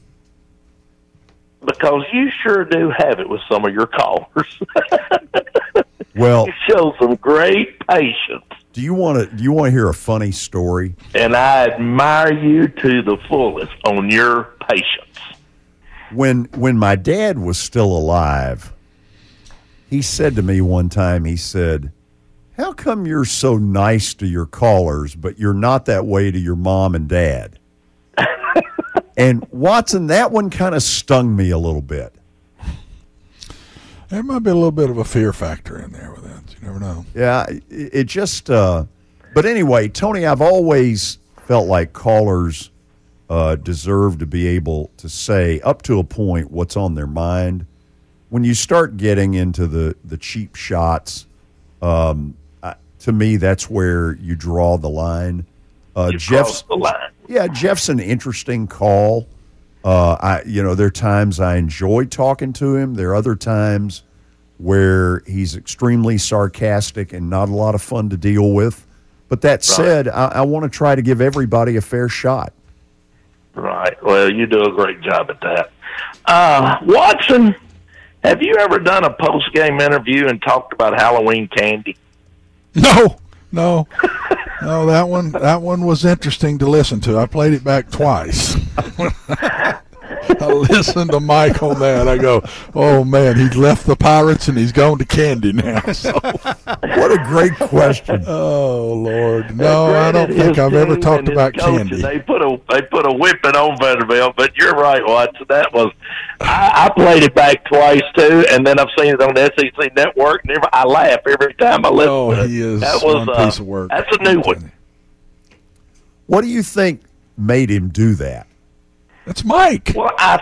Because you sure do have it with some of your callers. Well, you show some great patience. Do you want to? Do you want to hear a funny story? And I admire you to the fullest on your patience. When when my dad was still alive, he said to me one time. He said, "How come you're so nice to your callers, but you're not that way to your mom and dad?" And Watson, that one kind of stung me a little bit. There might be a little bit of a fear factor in there with that. You never know. Yeah, it, it just. Uh, but anyway, Tony, I've always felt like callers uh, deserve to be able to say, up to a point, what's on their mind. When you start getting into the the cheap shots, um, uh, to me, that's where you draw the line. Uh, you Jeff's the line. Yeah, Jeff's an interesting call. Uh, I, you know, there are times I enjoy talking to him. There are other times where he's extremely sarcastic and not a lot of fun to deal with. But that right. said, I, I want to try to give everybody a fair shot. Right. Well, you do a great job at that. Uh, Watson, have you ever done a post-game interview and talked about Halloween candy? No, no. No, that one that one was interesting to listen to. I played it back twice. I listened to Mike on that. I go, oh, man, he's left the Pirates and he's gone to Candy now. So. What a great question. Oh, Lord. No, I don't think I've ever talked about Candy. They put a they put a whipping on Vanderbilt, but you're right, Watson. That was I, I played it back twice too, and then I've seen it on the S E C Network, and every, I laugh every time I listen. Oh, to it. he is that was, one uh, piece of work. That's a new one. What do you think made him do that? It's Mike. Well, I.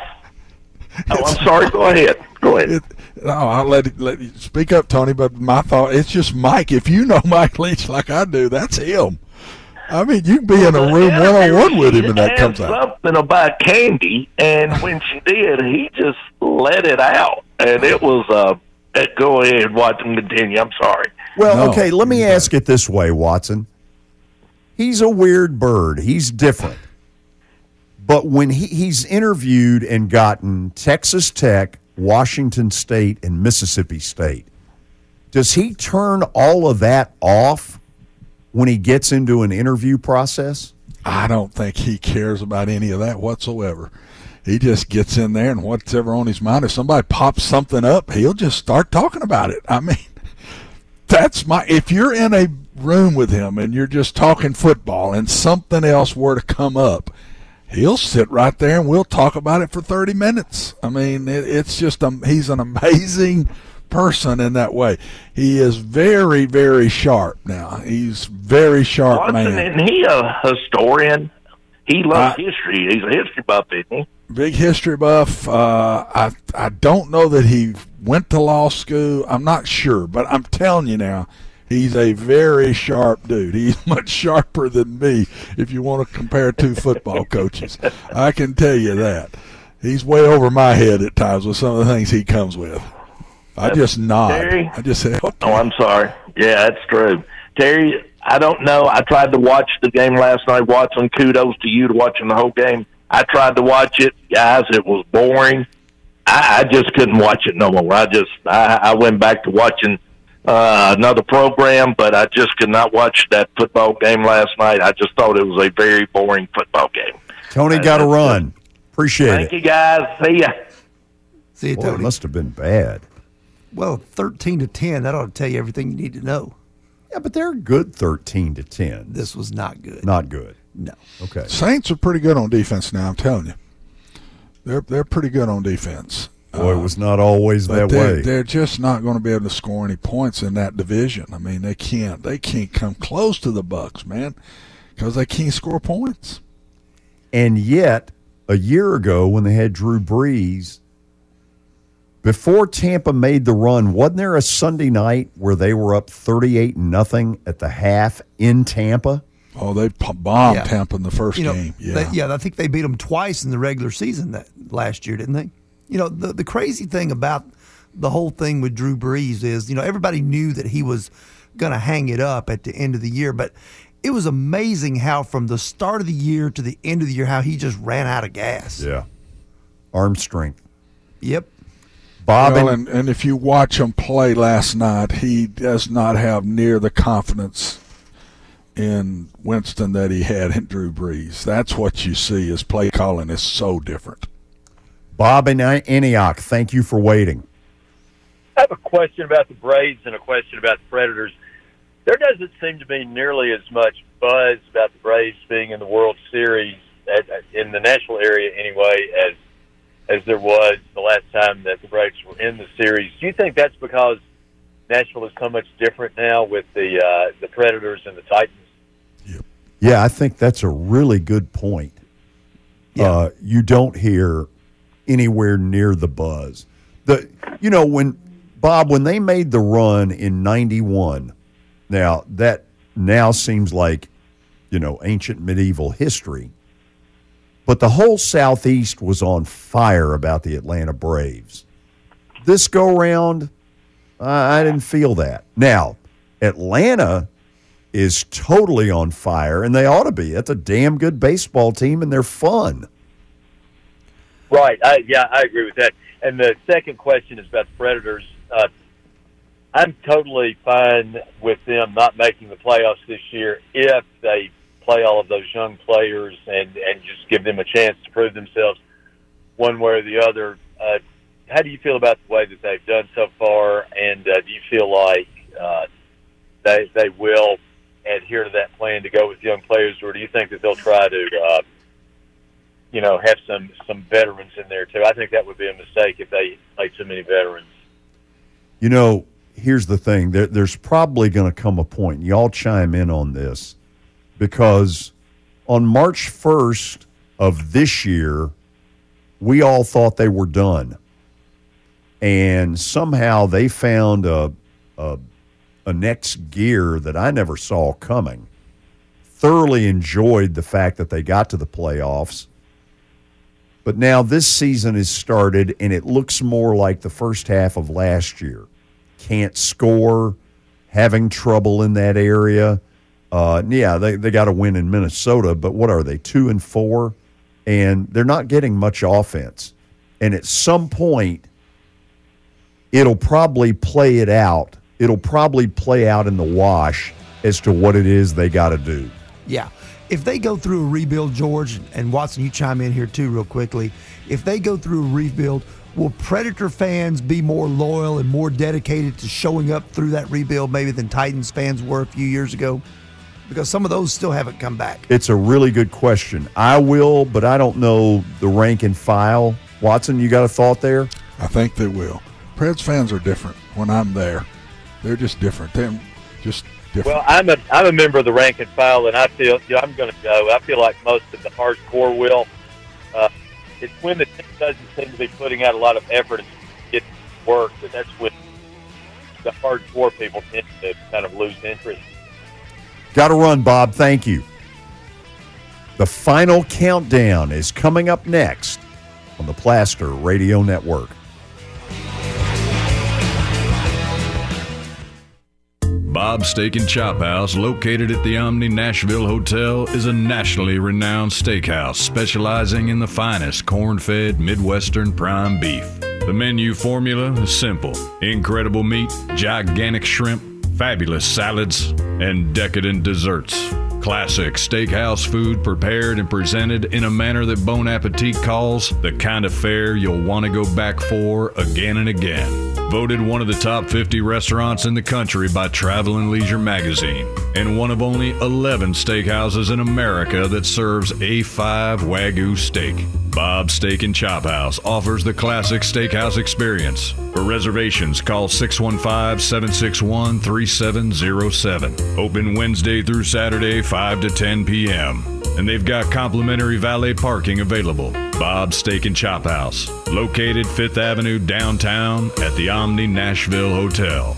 Oh, I'm sorry. Go ahead. Go ahead. It, no, I'll let it, let you speak up, Tony. But my thought, it's just Mike. If you know Mike Leach like I do, that's him. I mean, you can be in a room one on one with him, and that comes out. Something about Candy, and when she did, he just let it out, and it was. Uh, go ahead, Watson. Continue. I'm sorry. Well, no, okay. Let me ask it this way, Watson. He's a weird bird. He's different. But when he, he's interviewed and gotten Texas Tech, Washington State, and Mississippi State, does he turn all of that off when he gets into an interview process? I don't think he cares about any of that whatsoever. He just gets in there, and whatever on his mind, if somebody pops something up, he'll just start talking about it. I mean, that's my – if you're in a room with him and you're just talking football and something else were to come up – he'll sit right there and we'll talk about it for thirty minutes. I mean, it, it's just, um, he's an amazing person in that way. He is very, very sharp now. He's very sharp Watson, man. Isn't he a historian? He loves I, history. He's a history buff, isn't he? Big history buff. Uh, I, I don't know that he went to law school. I'm not sure, but I'm telling you now, he's a very sharp dude. He's much sharper than me if you want to compare two football coaches. I can tell you that. He's way over my head at times with some of the things he comes with. I That's just nod. Terry? I just say, okay. Oh, I'm sorry. Yeah, that's true. Terry, I don't know. I tried to watch the game last night. Watson, kudos to you to watching the whole game. I tried to watch it. Guys, it was boring. I, I just couldn't watch it no more. I just, I, I went back to watching Uh, another program, but I just could not watch that football game last night. I just thought it was a very boring football game. Tony got to run. Appreciate Thank it. you, guys. See ya. See, Boy, it must have been bad. Well, thirteen to ten, that ought to tell you everything you need to know. Yeah, but they're good thirteen to ten. This was not good. Not good. No. Okay. Saints are pretty good on defense now, I'm telling you. They're they're pretty good on defense. Boy, it was not always But that they're, way. they're just not going to be able to score any points in that division. I mean, they can't. They can't come close to the Bucs, man, because they can't score points. And yet, a year ago when they had Drew Brees, before Tampa made the run, wasn't there a Sunday night where they were up thirty-eight nothing at the half in Tampa? Oh, they p- bombed Yeah. Tampa in the first You know, game. Yeah. they- yeah, I think they beat them twice in the regular season that last year, didn't they? You know, the the crazy thing about the whole thing with Drew Brees is, you know, everybody knew that he was going to hang it up at the end of the year, but it was amazing how from the start of the year to the end of the year, how he just ran out of gas. Yeah. Arm strength. Yep. Bob Well, and, and, and if you watch him play last night, he does not have near the confidence in Winston that he had in Drew Brees. That's what you see. His play calling is so different. Bob and Antioch, thank you for waiting. I have a question about the Braves and a question about the Predators. There doesn't seem to be nearly as much buzz about the Braves being in the World Series, at, in the national area anyway, as as there was the last time that the Braves were in the series. Do you think that's because Nashville is so much different now with the uh, the Predators and the Titans? Yeah, I think that's a really good point. Uh, you don't hear anywhere near the buzz. The you know when Bob when they made the run in ninety-one. Now that now seems like you know ancient medieval history. But the whole Southeast was on fire about the Atlanta Braves. This go round, I, I didn't feel that. Now, Atlanta is totally on fire, and they ought to be. That's a damn good baseball team, and they're fun. Right. I, yeah, I agree with that. And the second question is about the Predators. Uh, I'm totally fine with them not making the playoffs this year if they play all of those young players and, and just give them a chance to prove themselves one way or the other. Uh, how do you feel about the way that they've done so far, and uh, do you feel like uh, they they will adhere to that plan to go with young players, or do you think that they'll try to, uh, you know, have some, some veterans in there too? I think that would be a mistake if they play too many veterans. You know, here's the thing. There, there's probably going to come a point, and y'all chime in on this, because on March first of this year, we all thought they were done. And somehow they found a, a, a next gear that I never saw coming. Thoroughly enjoyed the fact that they got to the playoffs. But now this season has started, and it looks more like the first half of last year. Can't score, having trouble in that area. Uh, yeah, they, they got to win in Minnesota, but what are they, two and four? And they're not getting much offense. And at some point, it'll probably play it out. It'll probably play out in the wash as to what it is they got to do. Yeah. If they go through a rebuild, George, and Watson, you chime in here too real quickly. If they go through a rebuild, will Predator fans be more loyal and more dedicated to showing up through that rebuild maybe than Titans fans were a few years ago? Because some of those still haven't come back. It's a really good question. I will, but I don't know the rank and file. Watson, you got a thought there? I think they will. Preds fans are different when I'm there. They're just different. They're just different. Well, I'm a I'm a member of the rank and file, and I feel you know, I'm going to go. I feel like most of the hardcore will. Uh, it's when the team doesn't seem to be putting out a lot of effort and get work, that that's when the hardcore people tend to kind of lose interest. Got to run, Bob. Thank you. The final countdown is coming up next on the Plaster Radio Network. Bob's Steak and Chop House, located at the Omni Nashville Hotel, is a nationally renowned steakhouse specializing in the finest corn-fed Midwestern prime beef. The menu formula is simple: incredible meat, gigantic shrimp, fabulous salads, and decadent desserts. Classic steakhouse food prepared and presented in a manner that Bon Appetit calls the kind of fare you'll want to go back for again and again. Voted one of the top fifty restaurants in the country by Travel and Leisure magazine, and one of only eleven steakhouses in America that serves A five Wagyu steak. Bob's Steak and Chop House offers the classic steakhouse experience. For reservations, call six one five, seven six one, three seven zero seven. Open Wednesday through Saturday, five to ten p.m. And they've got complimentary valet parking available. Bob's Steak and Chop House, located Fifth Avenue downtown at the Omni Nashville Hotel.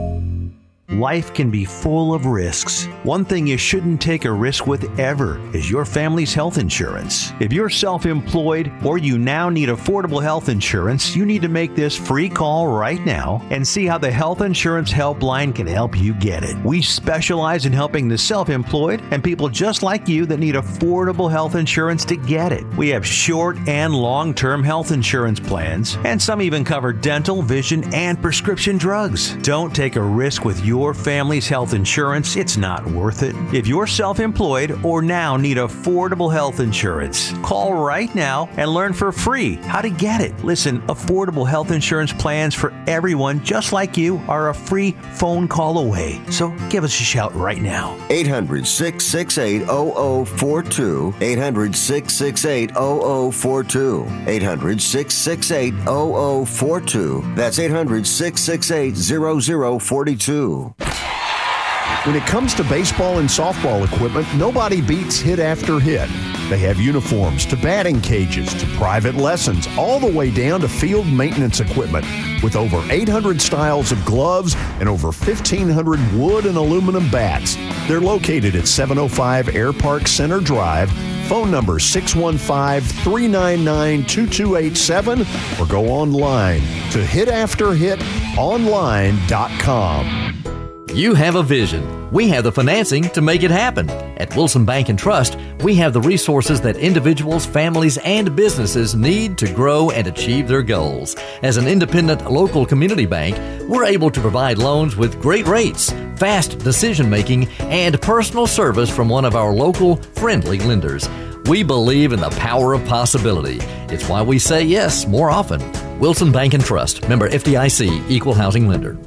Life can be full of risks. One thing you shouldn't take a risk with ever is your family's health insurance. If you're self-employed or you now need affordable health insurance, you need to make this free call right now and see how the Health Insurance Helpline can help you get it. We specialize in helping the self-employed and people just like you that need affordable health insurance to get it. We have short and long-term health insurance plans, and some even cover dental, vision, and prescription drugs. Don't take a risk with your Your family's health insurance. It's not worth it. If you're self-employed or now need affordable health insurance, call right now and learn for free how to get it. Listen, affordable health insurance plans for everyone just like you are a free phone call away. So give us a shout right now. eight hundred, six six eight, zero zero four two. eight hundred, six six eight, zero zero four two. eight hundred, six six eight, zero zero four two. That's eight hundred, six six eight, zero zero four two. When it comes to baseball and softball equipment, nobody beats Hit After Hit. They have uniforms to batting cages to private lessons, all the way down to field maintenance equipment with over eight hundred styles of gloves and over fifteen hundred wood and aluminum bats. They're located at seven oh five Air Park Center Drive. Phone number six one five, three nine nine, two two eight seven or go online to hit after hit online dot com. You have a vision. We have the financing to make it happen. At Wilson Bank and Trust, we have the resources that individuals, families, and businesses need to grow and achieve their goals. As an independent local community bank, we're able to provide loans with great rates, fast decision-making, and personal service from one of our local, friendly lenders. We believe in the power of possibility. It's why we say yes more often. Wilson Bank and Trust, member F D I C, equal housing lender.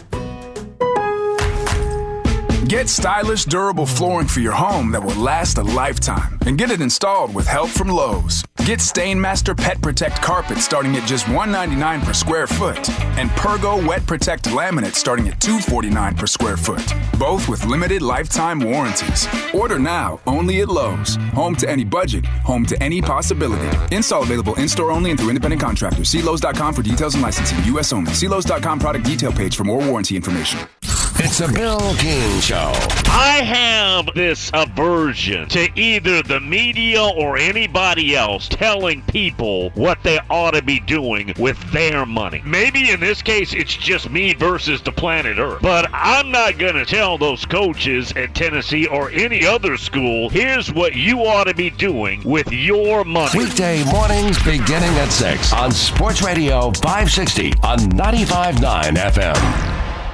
Get stylish, durable flooring for your home that will last a lifetime and get it installed with help from Lowe's. Get Stainmaster Pet Protect carpet starting at just one hundred ninety-nine dollars per square foot and Pergo Wet Protect laminate starting at two hundred forty-nine dollars per square foot, both with limited lifetime warranties. Order now only at Lowe's. Home to any budget, home to any possibility. Install available in-store only and through independent contractors. See Lowe's dot com for details and licensing. U S only. See Lowe's dot com product detail page for more warranty information. It's a Bill King Show. I have this aversion to either the media or anybody else telling people what they ought to be doing with their money. Maybe in this case, it's just me versus the planet Earth. But I'm not going to tell those coaches at Tennessee or any other school, here's what you ought to be doing with your money. Weekday mornings beginning at six on Sports Radio five sixty on ninety-five point nine F M.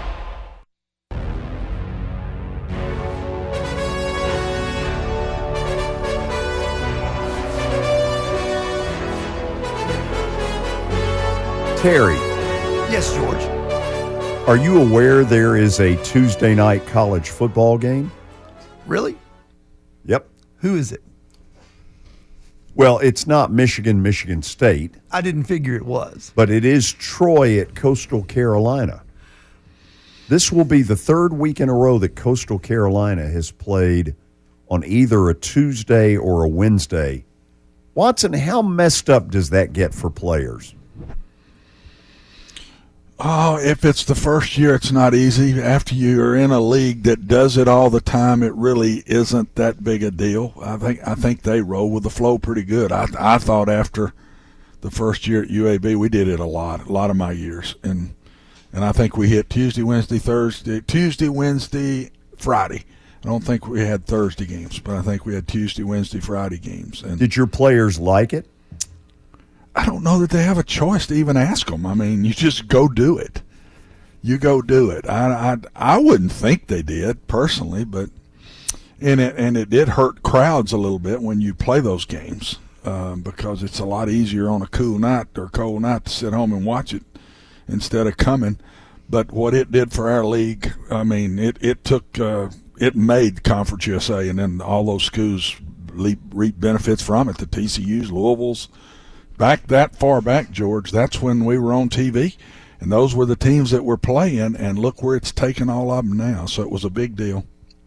Terry. Yes, George. Are you aware there is a Tuesday night college football game? Really? Yep. Who is it? Well, it's not Michigan, Michigan State. I didn't figure it was. But it is Troy at Coastal Carolina. This will be the third week in a row that Coastal Carolina has played on either a Tuesday or a Wednesday. Watson, how messed up does that get for players? Oh, if it's the first year, it's not easy. After you're in a league that does it all the time, it really isn't that big a deal. I think I think they roll with the flow pretty good. I I thought after the first year at U A B, we did it a lot, a lot of my years, and and I think we hit Tuesday, Wednesday, Thursday, Tuesday, Wednesday, Friday. I don't think we had Thursday games, but I think we had Tuesday, Wednesday, Friday games. And did your players like it? I don't know that they have a choice to even ask them. I mean, you just go do it. You go do it. I, I, I wouldn't think they did personally, but And it and it did hurt crowds a little bit when you play those games um, because it's a lot easier on a cool night or cold night to sit home and watch it instead of coming. But what it did for our league, I mean, it it took uh, it made Conference U S A, and then all those schools reap benefits from it. The T C U's, Louisville's, back that far back, George. That's when we were on T V, and those were the teams that were playing. And look where it's taken all of them now. So it was a big deal.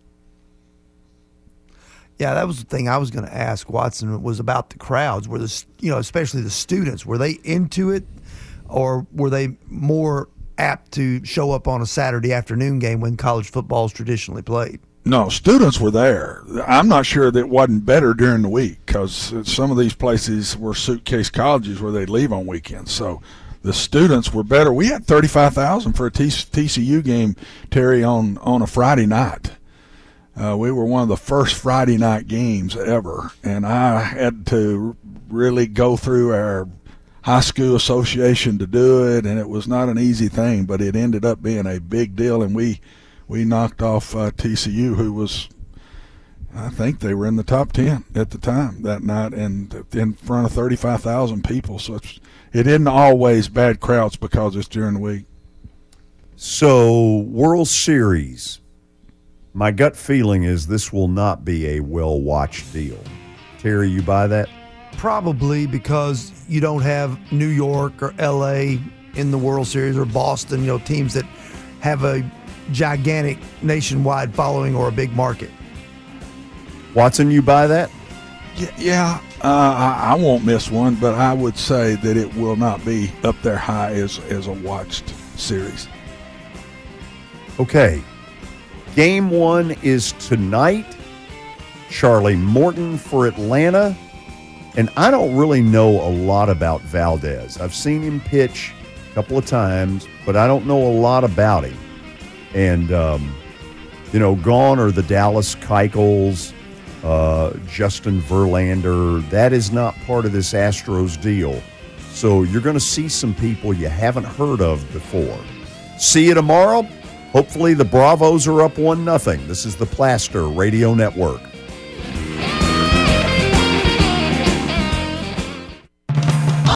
Yeah, that was the thing I was going to ask, Watson, was about the crowds. Were the, you know, especially the students, were they into it, or were they more apt to show up on a Saturday afternoon game when college football is traditionally played? No, students were there. I'm not sure that it wasn't better during the week because some of these places were suitcase colleges where they'd leave on weekends. So the students were better. We had thirty-five thousand for a T C U game, Terry, on, on a Friday night. Uh, we were one of the first Friday night games ever, and I had to really go through our high school association to do it, and it was not an easy thing, but it ended up being a big deal, and we we knocked off uh, T C U, who was, I think they were in the top ten at the time that night, and in front of thirty-five thousand people. So it's, it isn't always bad crowds because it's during the week. So, World Series, my gut feeling is this will not be a well-watched deal. Terry, you buy that? Probably because you don't have New York or L A in the World Series, or Boston, you know, teams that have a gigantic nationwide following or a big market. Watson, you buy that? Yeah, yeah uh, I, I won't miss one, but I would say that it will not be up there high as, as a watched series. Okay. Game one is tonight. Charlie Morton for Atlanta. And I don't really know a lot about Valdez. I've seen him pitch a couple of times, but I don't know a lot about him. And, um, you know, gone are the Dallas Keuchels, uh, Justin Verlander. That is not part of this Astros deal. So you're going to see some people you haven't heard of before. See you tomorrow. Hopefully the Bravos are up one nothing. This is the Plaster Radio Network.